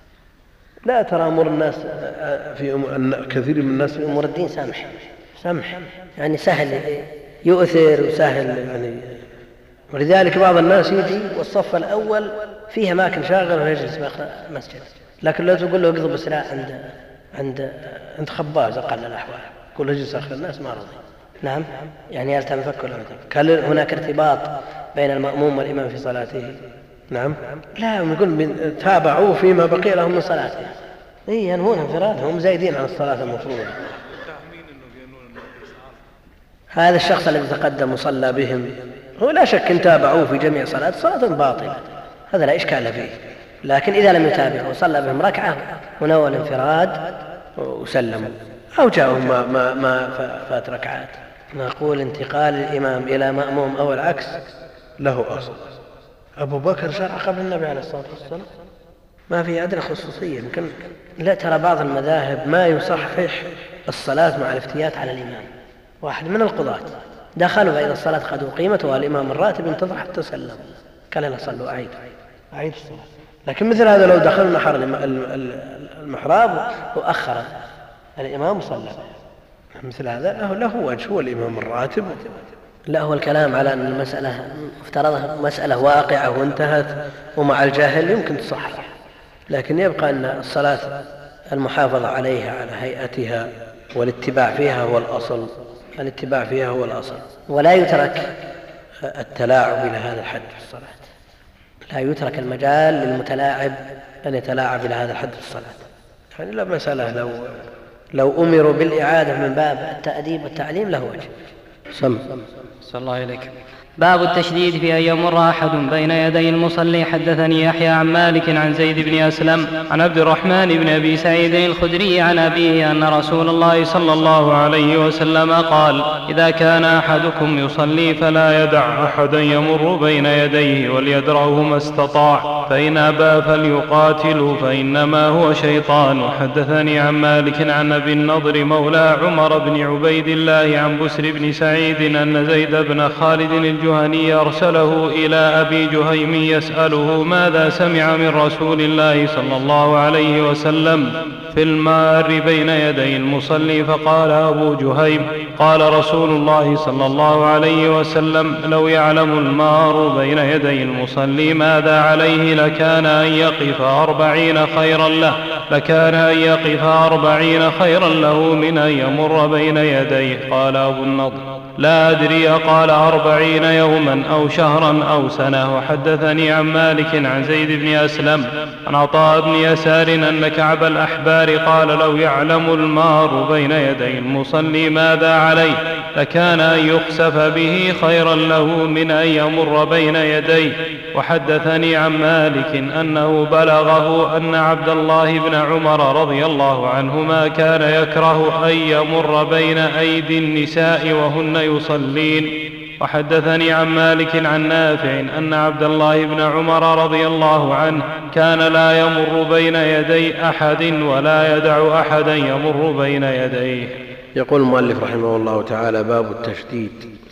لا ترى أمور الناس في أم... كثير من الناس في أمور الدين سمح سمح يعني سهل يؤثر وسهل يعني. ولذلك بعض الناس يجي والصف الأول فيه أماكن شاغلة ويجلس في مسجد، لكن لو تقول له اقضب السلاح عند عند عند خباز أقل الأحوال كل يجلس آخر الناس ما رضي، نعم يعني هل تنفك ولا تنفك؟ هل هناك ارتباط بين المأموم والإمام في صلاته؟ نعم لا، نقول تابعوه فيما بقي لهم من صلاته، إيه ينهون انفرادهم، هم زايدين عن الصلاة المفروضة. هذا الشخص الذي تقدم وصلى بهم هو لا شك ان تابعوه في جميع صلاة صلاة باطلة، هذا لا إشكال فيه. لكن إذا لم يتابعوا وصلى بهم ركعة ونوى الانفراد وسلموا أو جاءوا ما, ما, ما فات ركعات، نقول انتقال الإمام إلى مأموم أو العكس له أصل. أبو بكر شرع قبل النبي عليه الصلاة والسلام، ما في أدنى خصوصية. يمكن لا ترى بعض المذاهب ما يصحح الصلاة مع الافتيات على الإمام. واحد من القضاة دخلوا فإذا الصلاة قد أقيمت والإمام الراتب انتظر حتى سلم، قال لا صلوا أعيد أعيد الصلاة. لكن مثل هذا لو دخل نحر المحراب وأخر الإمام صلى، مثل هذا له, له وجه، هو الإمام الراتب. لا هو الكلام على أن المسألة افترضها مسألة واقعة وانتهت ومع الجاهل يمكن تصحح، لكن يبقى أن الصلاة المحافظة عليها على هيئتها والاتباع فيها هو الأصل، الاتباع فيها هو الأصل، ولا يترك التلاعب إلى هذا الحد في الصلاة، لا يترك المجال للمتلاعب أن يتلاعب إلى هذا الحد في الصلاة. يعني لا مسألة لو لو أمروا بالإعادة من باب التأديب والتعليم له وجه. سم صلى الله عليك. باب التشديد في أن يمر أحد بين يدي المصلي. حدثني يحيى عن مالك عن زيد بن أسلم عن عبد الرحمن بن أبي سعيد الخدري عن أبيه أن رسول الله صلى الله عليه وسلم قال: إذا كان أحدكم يصلي فلا يدع أحدا يمر بين يديه وليدرعه ما استطاع، فإن أبى فليقاتله فإنما هو شيطان. وحدثني عن مالك عن أبي النضر مولى عمر بن عبيد الله عن بسر بن سعيد أن زيد بن خالد الجهني أرسله إلى أبي جهيم يسأله ماذا سمع من رسول الله صلى الله عليه وسلم في المار بين يدي المصلي، فقال أبو جهيم: قال رسول الله صلى الله عليه وسلم: لو يعلم المار بين يدي المصلي ماذا عليه لكان أن يقف أربعين خيرا له لكان أن يقف أربعين خيرا له من أن يمر بين يديه. قال أبو النضر: لا أدري، قال أربعين يوما أو شهرا أو سنة. وحدثني عن مالك عن زيد بن أسلم عن عطاء بن يسار أن كعب الأحبار قال: لو يعلم المار بين يدي المصلي ماذا عليه لكان أن يخسف به خيرا له من أن يمر بين يديه. وحدثني عن مالك أنه بلغه أن عبد الله بن عمر رضي الله عنهما كان يكره أن يمر بين أيدي النساء وهن يصلين. وحدثني عن مالك عن نافع أن عبد الله بن عمر رضي الله عنه كان لا يمر بين يدي أحد ولا يدع أحدا يمر بين يديه. يقول المؤلف رحمه الله تعالى: باب التشديد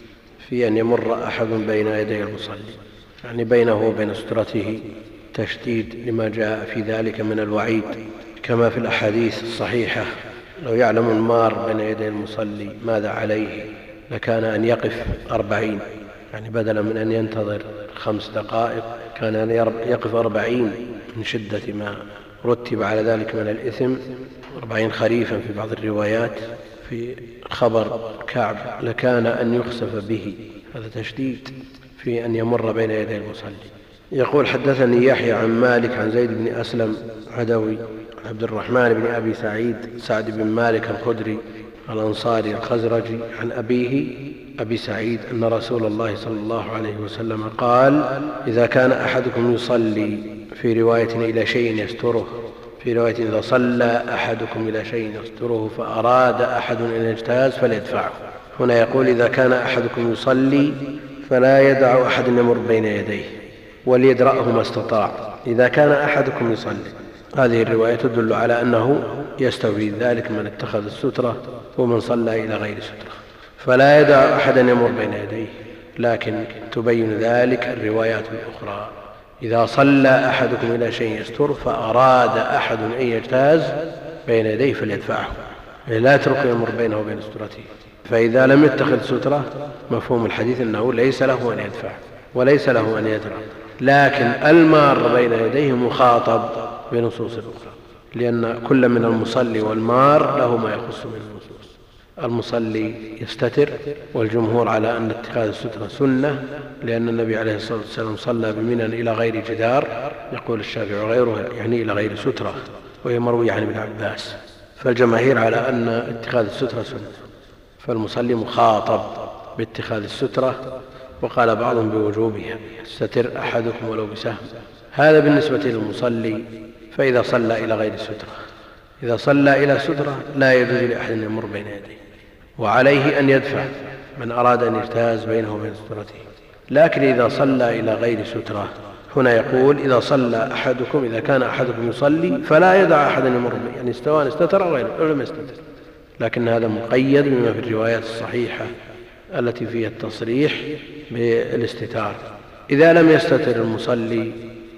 في أن يمر أحد بين يدي المصلي، يعني بينه وبين سترته تشديد لما جاء في ذلك من الوعيد، كما في الأحاديث الصحيحة: لو يعلم المار بين يدي المصلي ماذا عليه لكان أن يقف أربعين، يعني بدلا من أن ينتظر خمس دقائق كان أن يقف أربعين من شدة ما رتب على ذلك من الإثم، أربعين خريفا في بعض الروايات. في خبر كعب: لكان أن يخسف به. هذا تشديد في أن يمر بين يدي المصلي. يقول: حدثني يحيى عن مالك عن زيد بن أسلم عدوي عن عبد الرحمن بن أبي سعيد سعد بن مالك الخدري الأنصاري الخزرجي عن أبيه أبي سعيد أن رسول الله صلى الله عليه وسلم قال: إذا كان أحدكم يصلي، في رواية إلى شيء يستره، في رواية إذا صلى أحدكم إلى شيء يستره فأراد أحد أن يجتاز فليدفعه. هنا يقول: إذا كان أحدكم يصلي فلا يدع أحد يمر بين يديه وليدرأه ما استطاع. إذا كان أحدكم يصلي، هذه الرواية تدل على أنه يستوي ذلك من اتخذ السترة ومن صلى إلى غير سترة، فلا يدع أحدا يمر بين يديه. لكن تبين ذلك الروايات الأخرى: إذا صلى أحدكم إلى شيء يستر فأراد أحد أن يجتاز بين يديه فليدفعه، لا يترك يمر بينه وبين سترته. فإذا لم يتخذ سترة، مفهوم الحديث أنه ليس له أن يدفع وليس له أن يدرع. لكن المار بين يديه مخاطب بنصوص الأخرى، لأن كل من المصلي والمار له ما يخص من النصوص. المصلي يستتر، والجمهور على أن اتخاذ السترة سنة، لأن النبي عليه الصلاة والسلام صلى بمنى إلى غير جدار، يقول الشافعي وغيره يعني إلى غير سترة، وهي مروية عن ابن عباس. فالجماهير على أن اتخاذ السترة سنة، فالمصلي مخاطب باتخاذ السترة، وقال بعضهم بوجوبها: يستتر أحدكم ولو بسهم. هذا بالنسبة للمصلي. فإذا صلى إلى غير سترة، إذا صلى إلى سترة لا يجوز لأحد أن يمر بين يديه، وعليه أن يدفع من أراد أن يجتاز بينه وبين سترته. لكن إذا صلى إلى غير سترة، هنا يقول: إذا صلى أحدكم، إذا كان أحدكم يصلي فلا يدع أحدا يمر بين، يعني سواء استتر أو غيره لم يستتر. لكن هذا مقيد بما في الروايات الصحيحة التي فيها التصريح بالاستتار. إذا لم يستتر المصلي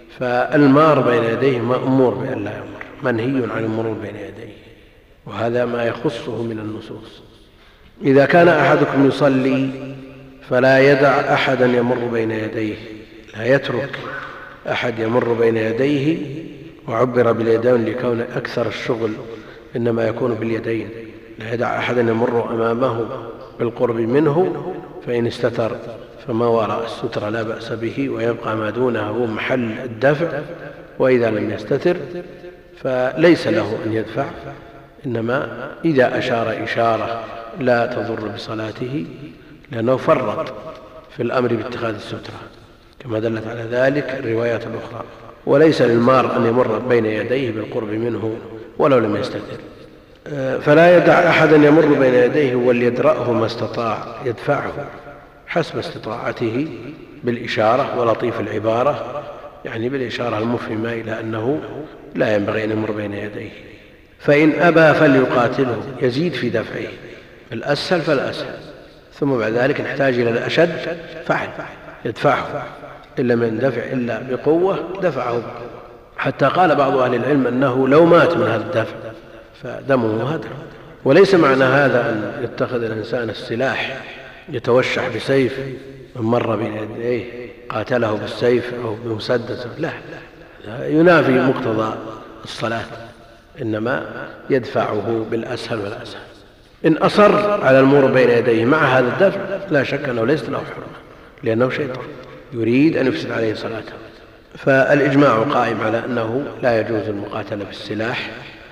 فالمار بين يديه مأمور بأن لا يمر، منهي عن المرور بين يديه، وهذا ما يخصه من النصوص. إذا كان أحدكم يصلي فلا يدع أحدا يمر بين يديه، لا يترك أحد يمر بين يديه. وعبر باليدين لكون أكثر الشغل إنما يكون باليدين، لا يدع أحدا يمر أمامه بالقرب منه، فإن استتر فما وراء الستر لا بأس به، ويبقى ما دونه هو محل الدفع. وإذا لم يستتر فليس له أن يدفع، إنما إذا أشار إشارة لا تضر بصلاته، لأنه فرط في الأمر باتخاذ السترة كما دلت على ذلك الروايات الأخرى. وليس للمار أن يمر بين يديه بالقرب منه ولو لم يستتر، فلا يدع أحدا يمر بين يديه وليدرأه ما استطاع، يدفعه حسب استطاعته بالإشارة ولطيف العبارة، يعني بالإشارة المفهمة إلى أنه لا ينبغي أن يمر بين يديه. فإن أبى فليقاتله، يزيد في دفعه، الأسهل فالأسهل، ثم بعد ذلك نحتاج إلى الأشد فعل يدفعه، إن لم يندفع إلا بقوة دفعه بقوة، حتى قال بعض أهل العلم أنه لو مات من هذا الدفع فدمه هدر. وليس معنى هذا أن يتخذ الإنسان السلاح يتوشح بسيف من مر بين يديه قاتله بالسيف أو بمسدس، لا، ينافي مقتضى الصلاة، إنما يدفعه بالأسهل والأسهل. إن أصر على المر بين يديه مع هذا الدفع لا شك أنه ليس له حرمة، لأنه شيطان يريد أن يفسد عليه صلاته. فالإجماع قائم على أنه لا يجوز المقاتلة بالسلاح.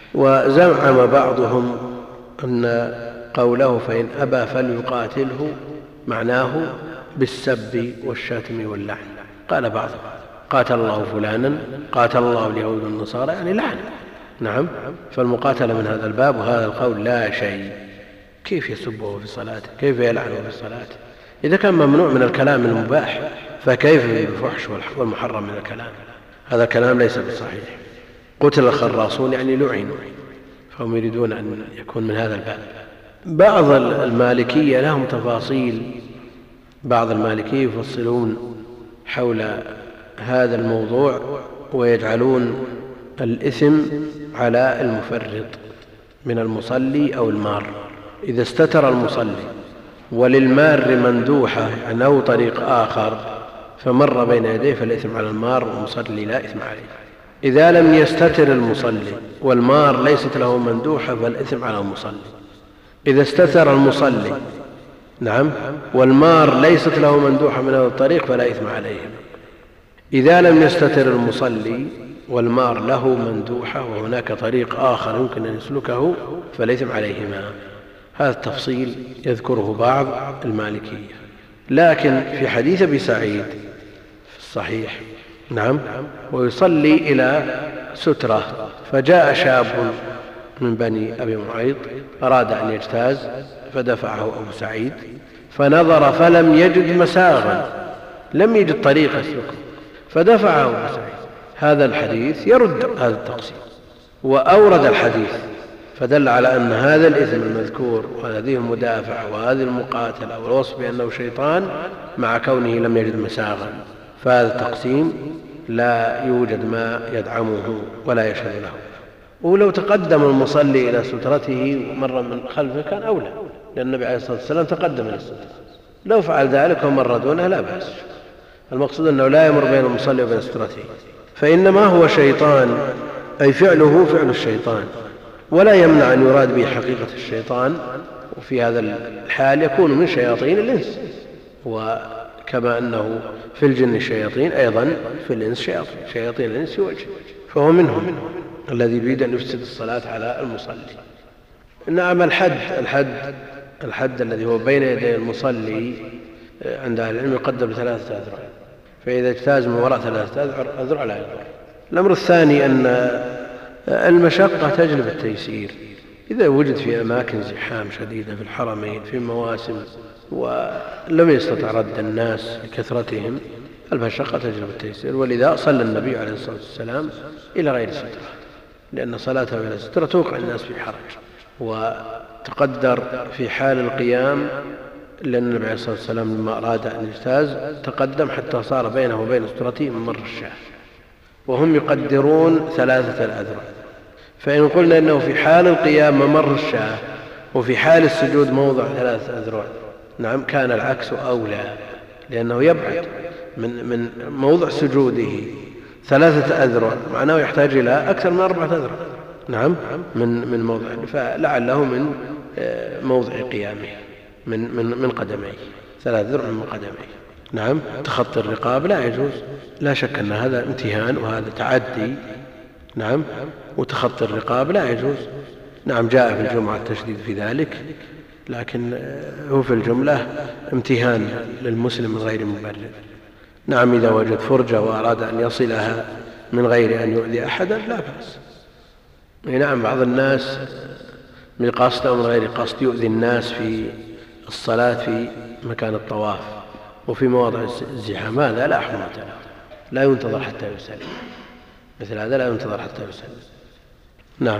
وزعم بعضهم أن قوله فإن أبى فليقاتله معناه بالسب والشتم واللعن. قال بعضهم قاتل الله فلانا، قاتل الله اليهود والنصارى، يعني لعن. نعم، فالمقاتلة من هذا الباب، وهذا القول لا شيء. كيف يسبه في صلاته؟ كيف يلعنه في صلاته؟ إذا كان ممنوع من الكلام المباح فكيف بالفحش والمحرم من الكلام؟ هذا الكلام ليس بصحيح. قتل الخراصون يعني لعنوا، فهم يريدون أن يكون من هذا الباب. بعض المالكية لهم تفاصيل، بعض المالكية يفصلون حول هذا الموضوع ويجعلون الإثم على المفرط من المصلي أو المار. إذا استتر المصلي وللمار مندوحة يعني أو طريق آخر فمر بين يديه فالإثم على المار، والمصلي لا إثم عليه. إذا لم يستتر المصلي والمار ليست له مندوحة فالإثم على المصلي. إذا استتر المصلي نعم والمار ليست له مندوحة من هذا الطريق فلا إثم عليهم. إذا لم يستتر المصلي والمار له مندوحة وهناك طريق آخر يمكن أن يسلكه فالإثم عليهما. هذا التفصيل يذكره بعض المالكية. لكن في حديث أبي سعيد في الصحيح نعم ويصلي إلى سترة، فجاء شاب من بني أبي معيط أراد أن يجتاز فدفعه أبو سعيد، فنظر فلم يجد مساغا، لم يجد طريق يسلكه فدفعه أبو سعيد. هذا الحديث يرد هذا التقسيم، وأورد الحديث فدل على أن هذا الإثم المذكور وهذه المدافعة وهذه المقاتلة والوصف بأنه شيطان مع كونه لم يجد مساغا. فهذا التقسيم لا يوجد ما يدعمه ولا يشهد له. ولو تقدم المصلي إلى سترته ومر من خلفه كان أولى، لأن النبي عليه الصلاة والسلام تقدم إلى السترة. لو فعل ذلك ومر دونه لا بأس. المقصود أنه لا يمر بين المصلي وبين سترته، فإنما هو شيطان، أي فعله فعل الشيطان، ولا يمنع أن يراد به حقيقة الشيطان. وفي هذا الحال يكون من شياطين الإنس، وكما أنه في الجن شياطين أيضا في الإنس شياطين، شياطين الإنس وجه، فهو منهم الذي يريد أن يفسد الصلاة على المصلي. نعم، الحد الحد الحد الذي هو بين يدي المصلي عند أهل العلم يقدر بثلاثة أذرع، فإذا اجتاز من وراء ثلاثة أذرع لا يضر. الأمر الثاني أن المشقة تجلب التيسير. إذا وجد في أماكن زحام شديدة في الحرمين في مواسم ولم يستطع رد الناس لكثرتهم، المشقة تجلب التيسير. ولذا صلى النبي عليه الصلاة والسلام إلى غير سترة، لأن صلاته إلى سترة توقع الناس في حرج. وتقدر في حال القيام، لأن النبي عليه الصلاة والسلام لما أراد أن يجتاز تقدم حتى صار بينه وبين سترته ممر الشاه، وهم يقدرون ثلاثة الأذرع. فإن قلنا إنه في حال القيام ممر الشاه وفي حال السجود موضع ثلاثة أذرع، نعم كان العكس أولى، لأنه يبعد من من موضع سجوده ثلاثة أذرع، معناه يحتاج إلى أكثر من أربعة أذرع نعم من من موضع، فلعله من موضع قيامه من من من قدميه، ثلاثة أذرع من قدميه. نعم، تخطي الرقاب لا يجوز، لا شك أن هذا امتهان وهذا تعدي نعم. وتخطي الرقاب لا يجوز. نعم جاء في الجمعة التشديد في ذلك، لكن هو في الجملة امتهان للمسلم من غير مبرر. نعم إذا وجد فرجة وأراد أن يصلها من غير أن يؤذي أحدا لا بأس. نعم بعض الناس من قصد أو من غير قصد يؤذي الناس في الصلاة في مكان الطواف وفي مواضع الزحام، هذا لا حرمة له، لا ينتظر حتى يسلم، مثل هذا لا ينتظر حتى يسلم. نعم.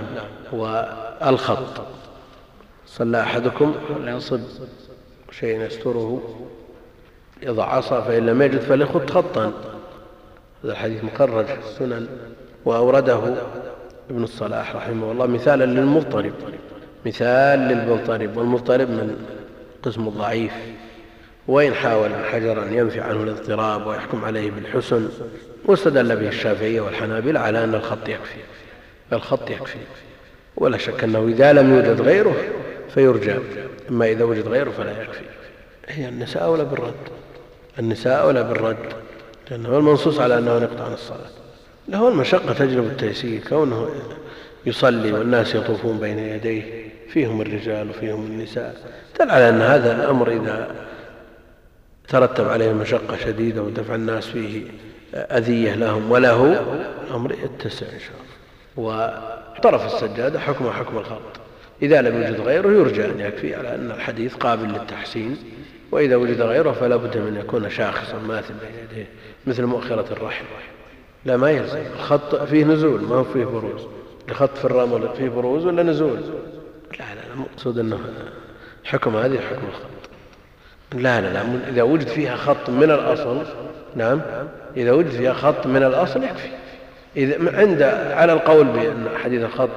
والخط صلى أحدكم ينصب شيء يستره يضع عصا فإن لم يجد فليخط خطا. هذا الحديث مخرج في السنن وأورده ابن الصلاح رحمه الله مثالا للمضطرب، مثال للمضطرب، والمضطرب من قسم الضعيف، وإن حاول حجرا ينفي عنه الاضطراب ويحكم عليه بالحسن. واستدل به الشافعية والحنابلة على أن الخط يكفي، الخط يكفي، ولا شك أنه إذا لم يوجد غيره فيرجى، أما إذا وجد غيره فلا يكفي. هي النساء أولى بالرد، النساء أولى بالرد، لأنه المنصوص على أنه يقطع عن الصلاة. له المشقة تجلب التيسير، كونه يصلي والناس يطوفون بين يديه فيهم الرجال وفيهم النساء، دل على أن هذا الأمر إذا ترتب عليه مشقة شديدة ودفع الناس فيه أذية لهم وله الأمر يتسع إن شاء الله. وطرف السجادة حكم حكم الخط، إذا لم يوجد غيره يرجى أن يكفي، على أن الحديث قابل للتحسين، وإذا وجد غيره فلا بد من يكون شاخصا ماثل بين يديه مثل مؤخرة الرحم. لا ما يلزم الخط فيه نزول ما هو فيه بروز، الخط في الرمل فيه بروز ولا نزول؟ لا لا المقصود أنه حكم هذه حكم الخط. لا لا لا إذا وجد فيها خط من الأصل، نعم إذا وجد فيها خط من الأصل يكفي. إذا عند على القول بأن حديث الخط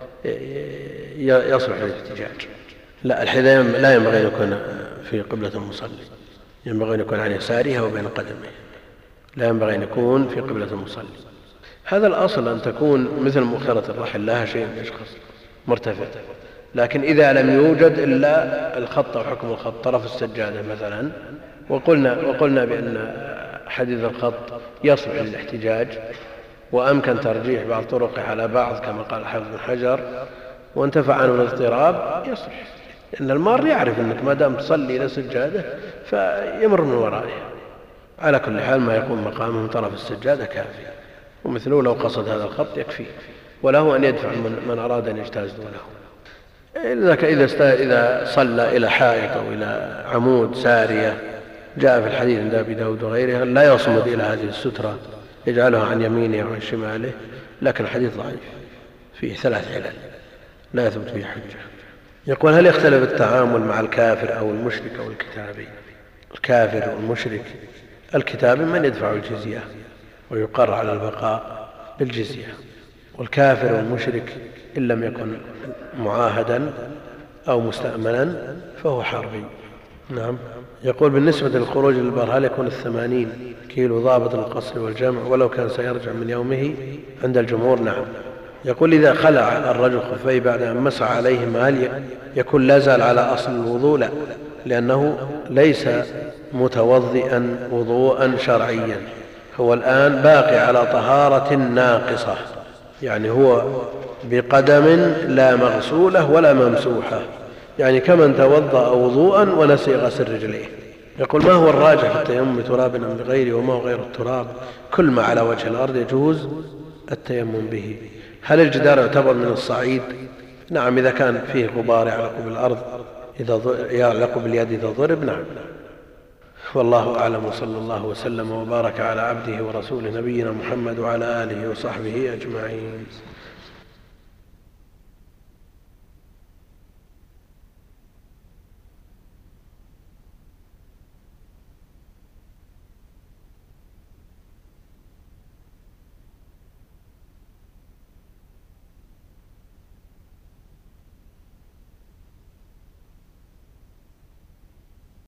يصلح للاحتجاج، لا الحذاء لا ينبغي أن يكون في قبلة المصلي، ينبغي أن يكون عن يسارها وبين قدميه، لا ينبغي أن يكون في قبلة المصلي. هذا الأصل أن تكون مثل مؤخرة الرحل لها شيء يشخص مرتفع، لكن إذا لم يوجد إلا الخط أو حكم الخط طرف السجادة مثلا، وقلنا, وقلنا بأن حديث الخط يصلح للاحتجاج وأمكن ترجيح بعض طرقه على بعض كما قال حافظ بن حجر، وانتفع عنه الاضطراب يصلح، لأن المار يعرف أنك ما دام تصلي إلى سجادة فيمر من ورائها. على كل حال ما يكون مقامه من طرف السجادة كافي، ومثله لو قصد هذا الخط يكفي، وله أن يدفع من, من أراد أن يجتاز دونه. إذا إذا صلى إلى حائط أو إلى عمود سارية، جاء في الحديث عند أبي داود وغيرها لا يصمد إلى هذه السترة، يجعلها عن يمينه وعن شماله، لكن الحديث ضعيف فيه ثلاث علل لا يثبت فيه حجة. يقول هل يختلف التعامل مع الكافر أو المشرك أو الكتابي؟ الكافر والمشرك، الكتابي من يدفع الجزية ويقر على البقاء بالجزية، والكافر والمشرك إن لم يكن معاهدا أو مستأمنا فهو حربي. نعم. يقول بالنسبة للخروج للبر هل يكون الثمانين كيلو ضابط للقصر والجمع ولو كان سيرجع من يومه؟ عند الجمهور نعم. يقول إذا خلع الرجل خفيه بعد أن مسح عليهما هل يكون لا زال على أصل الوضوء؟ لا، لأنه ليس متوضئا وضوءا شرعيا، هو الآن باقي على طهارة ناقصة، يعني هو بقدم لا مغسولة ولا ممسوحة، يعني كمن توضأ وضوءا ونسي غسل رجليه. يقول ما هو الراجح في التيمم بتراب أم بغيره وما هو غير التراب؟ كل ما على وجه الأرض يجوز التيمم به. هل الجدار يعتبر من الصعيد؟ نعم إذا كان فيه غبار يعلق بالأرض إذا يعلق باليد إذا ضرب نعم. والله أعلم، وصلى الله وسلم وبارك على عبده ورسوله نبينا محمد وعلى آله وصحبه أجمعين.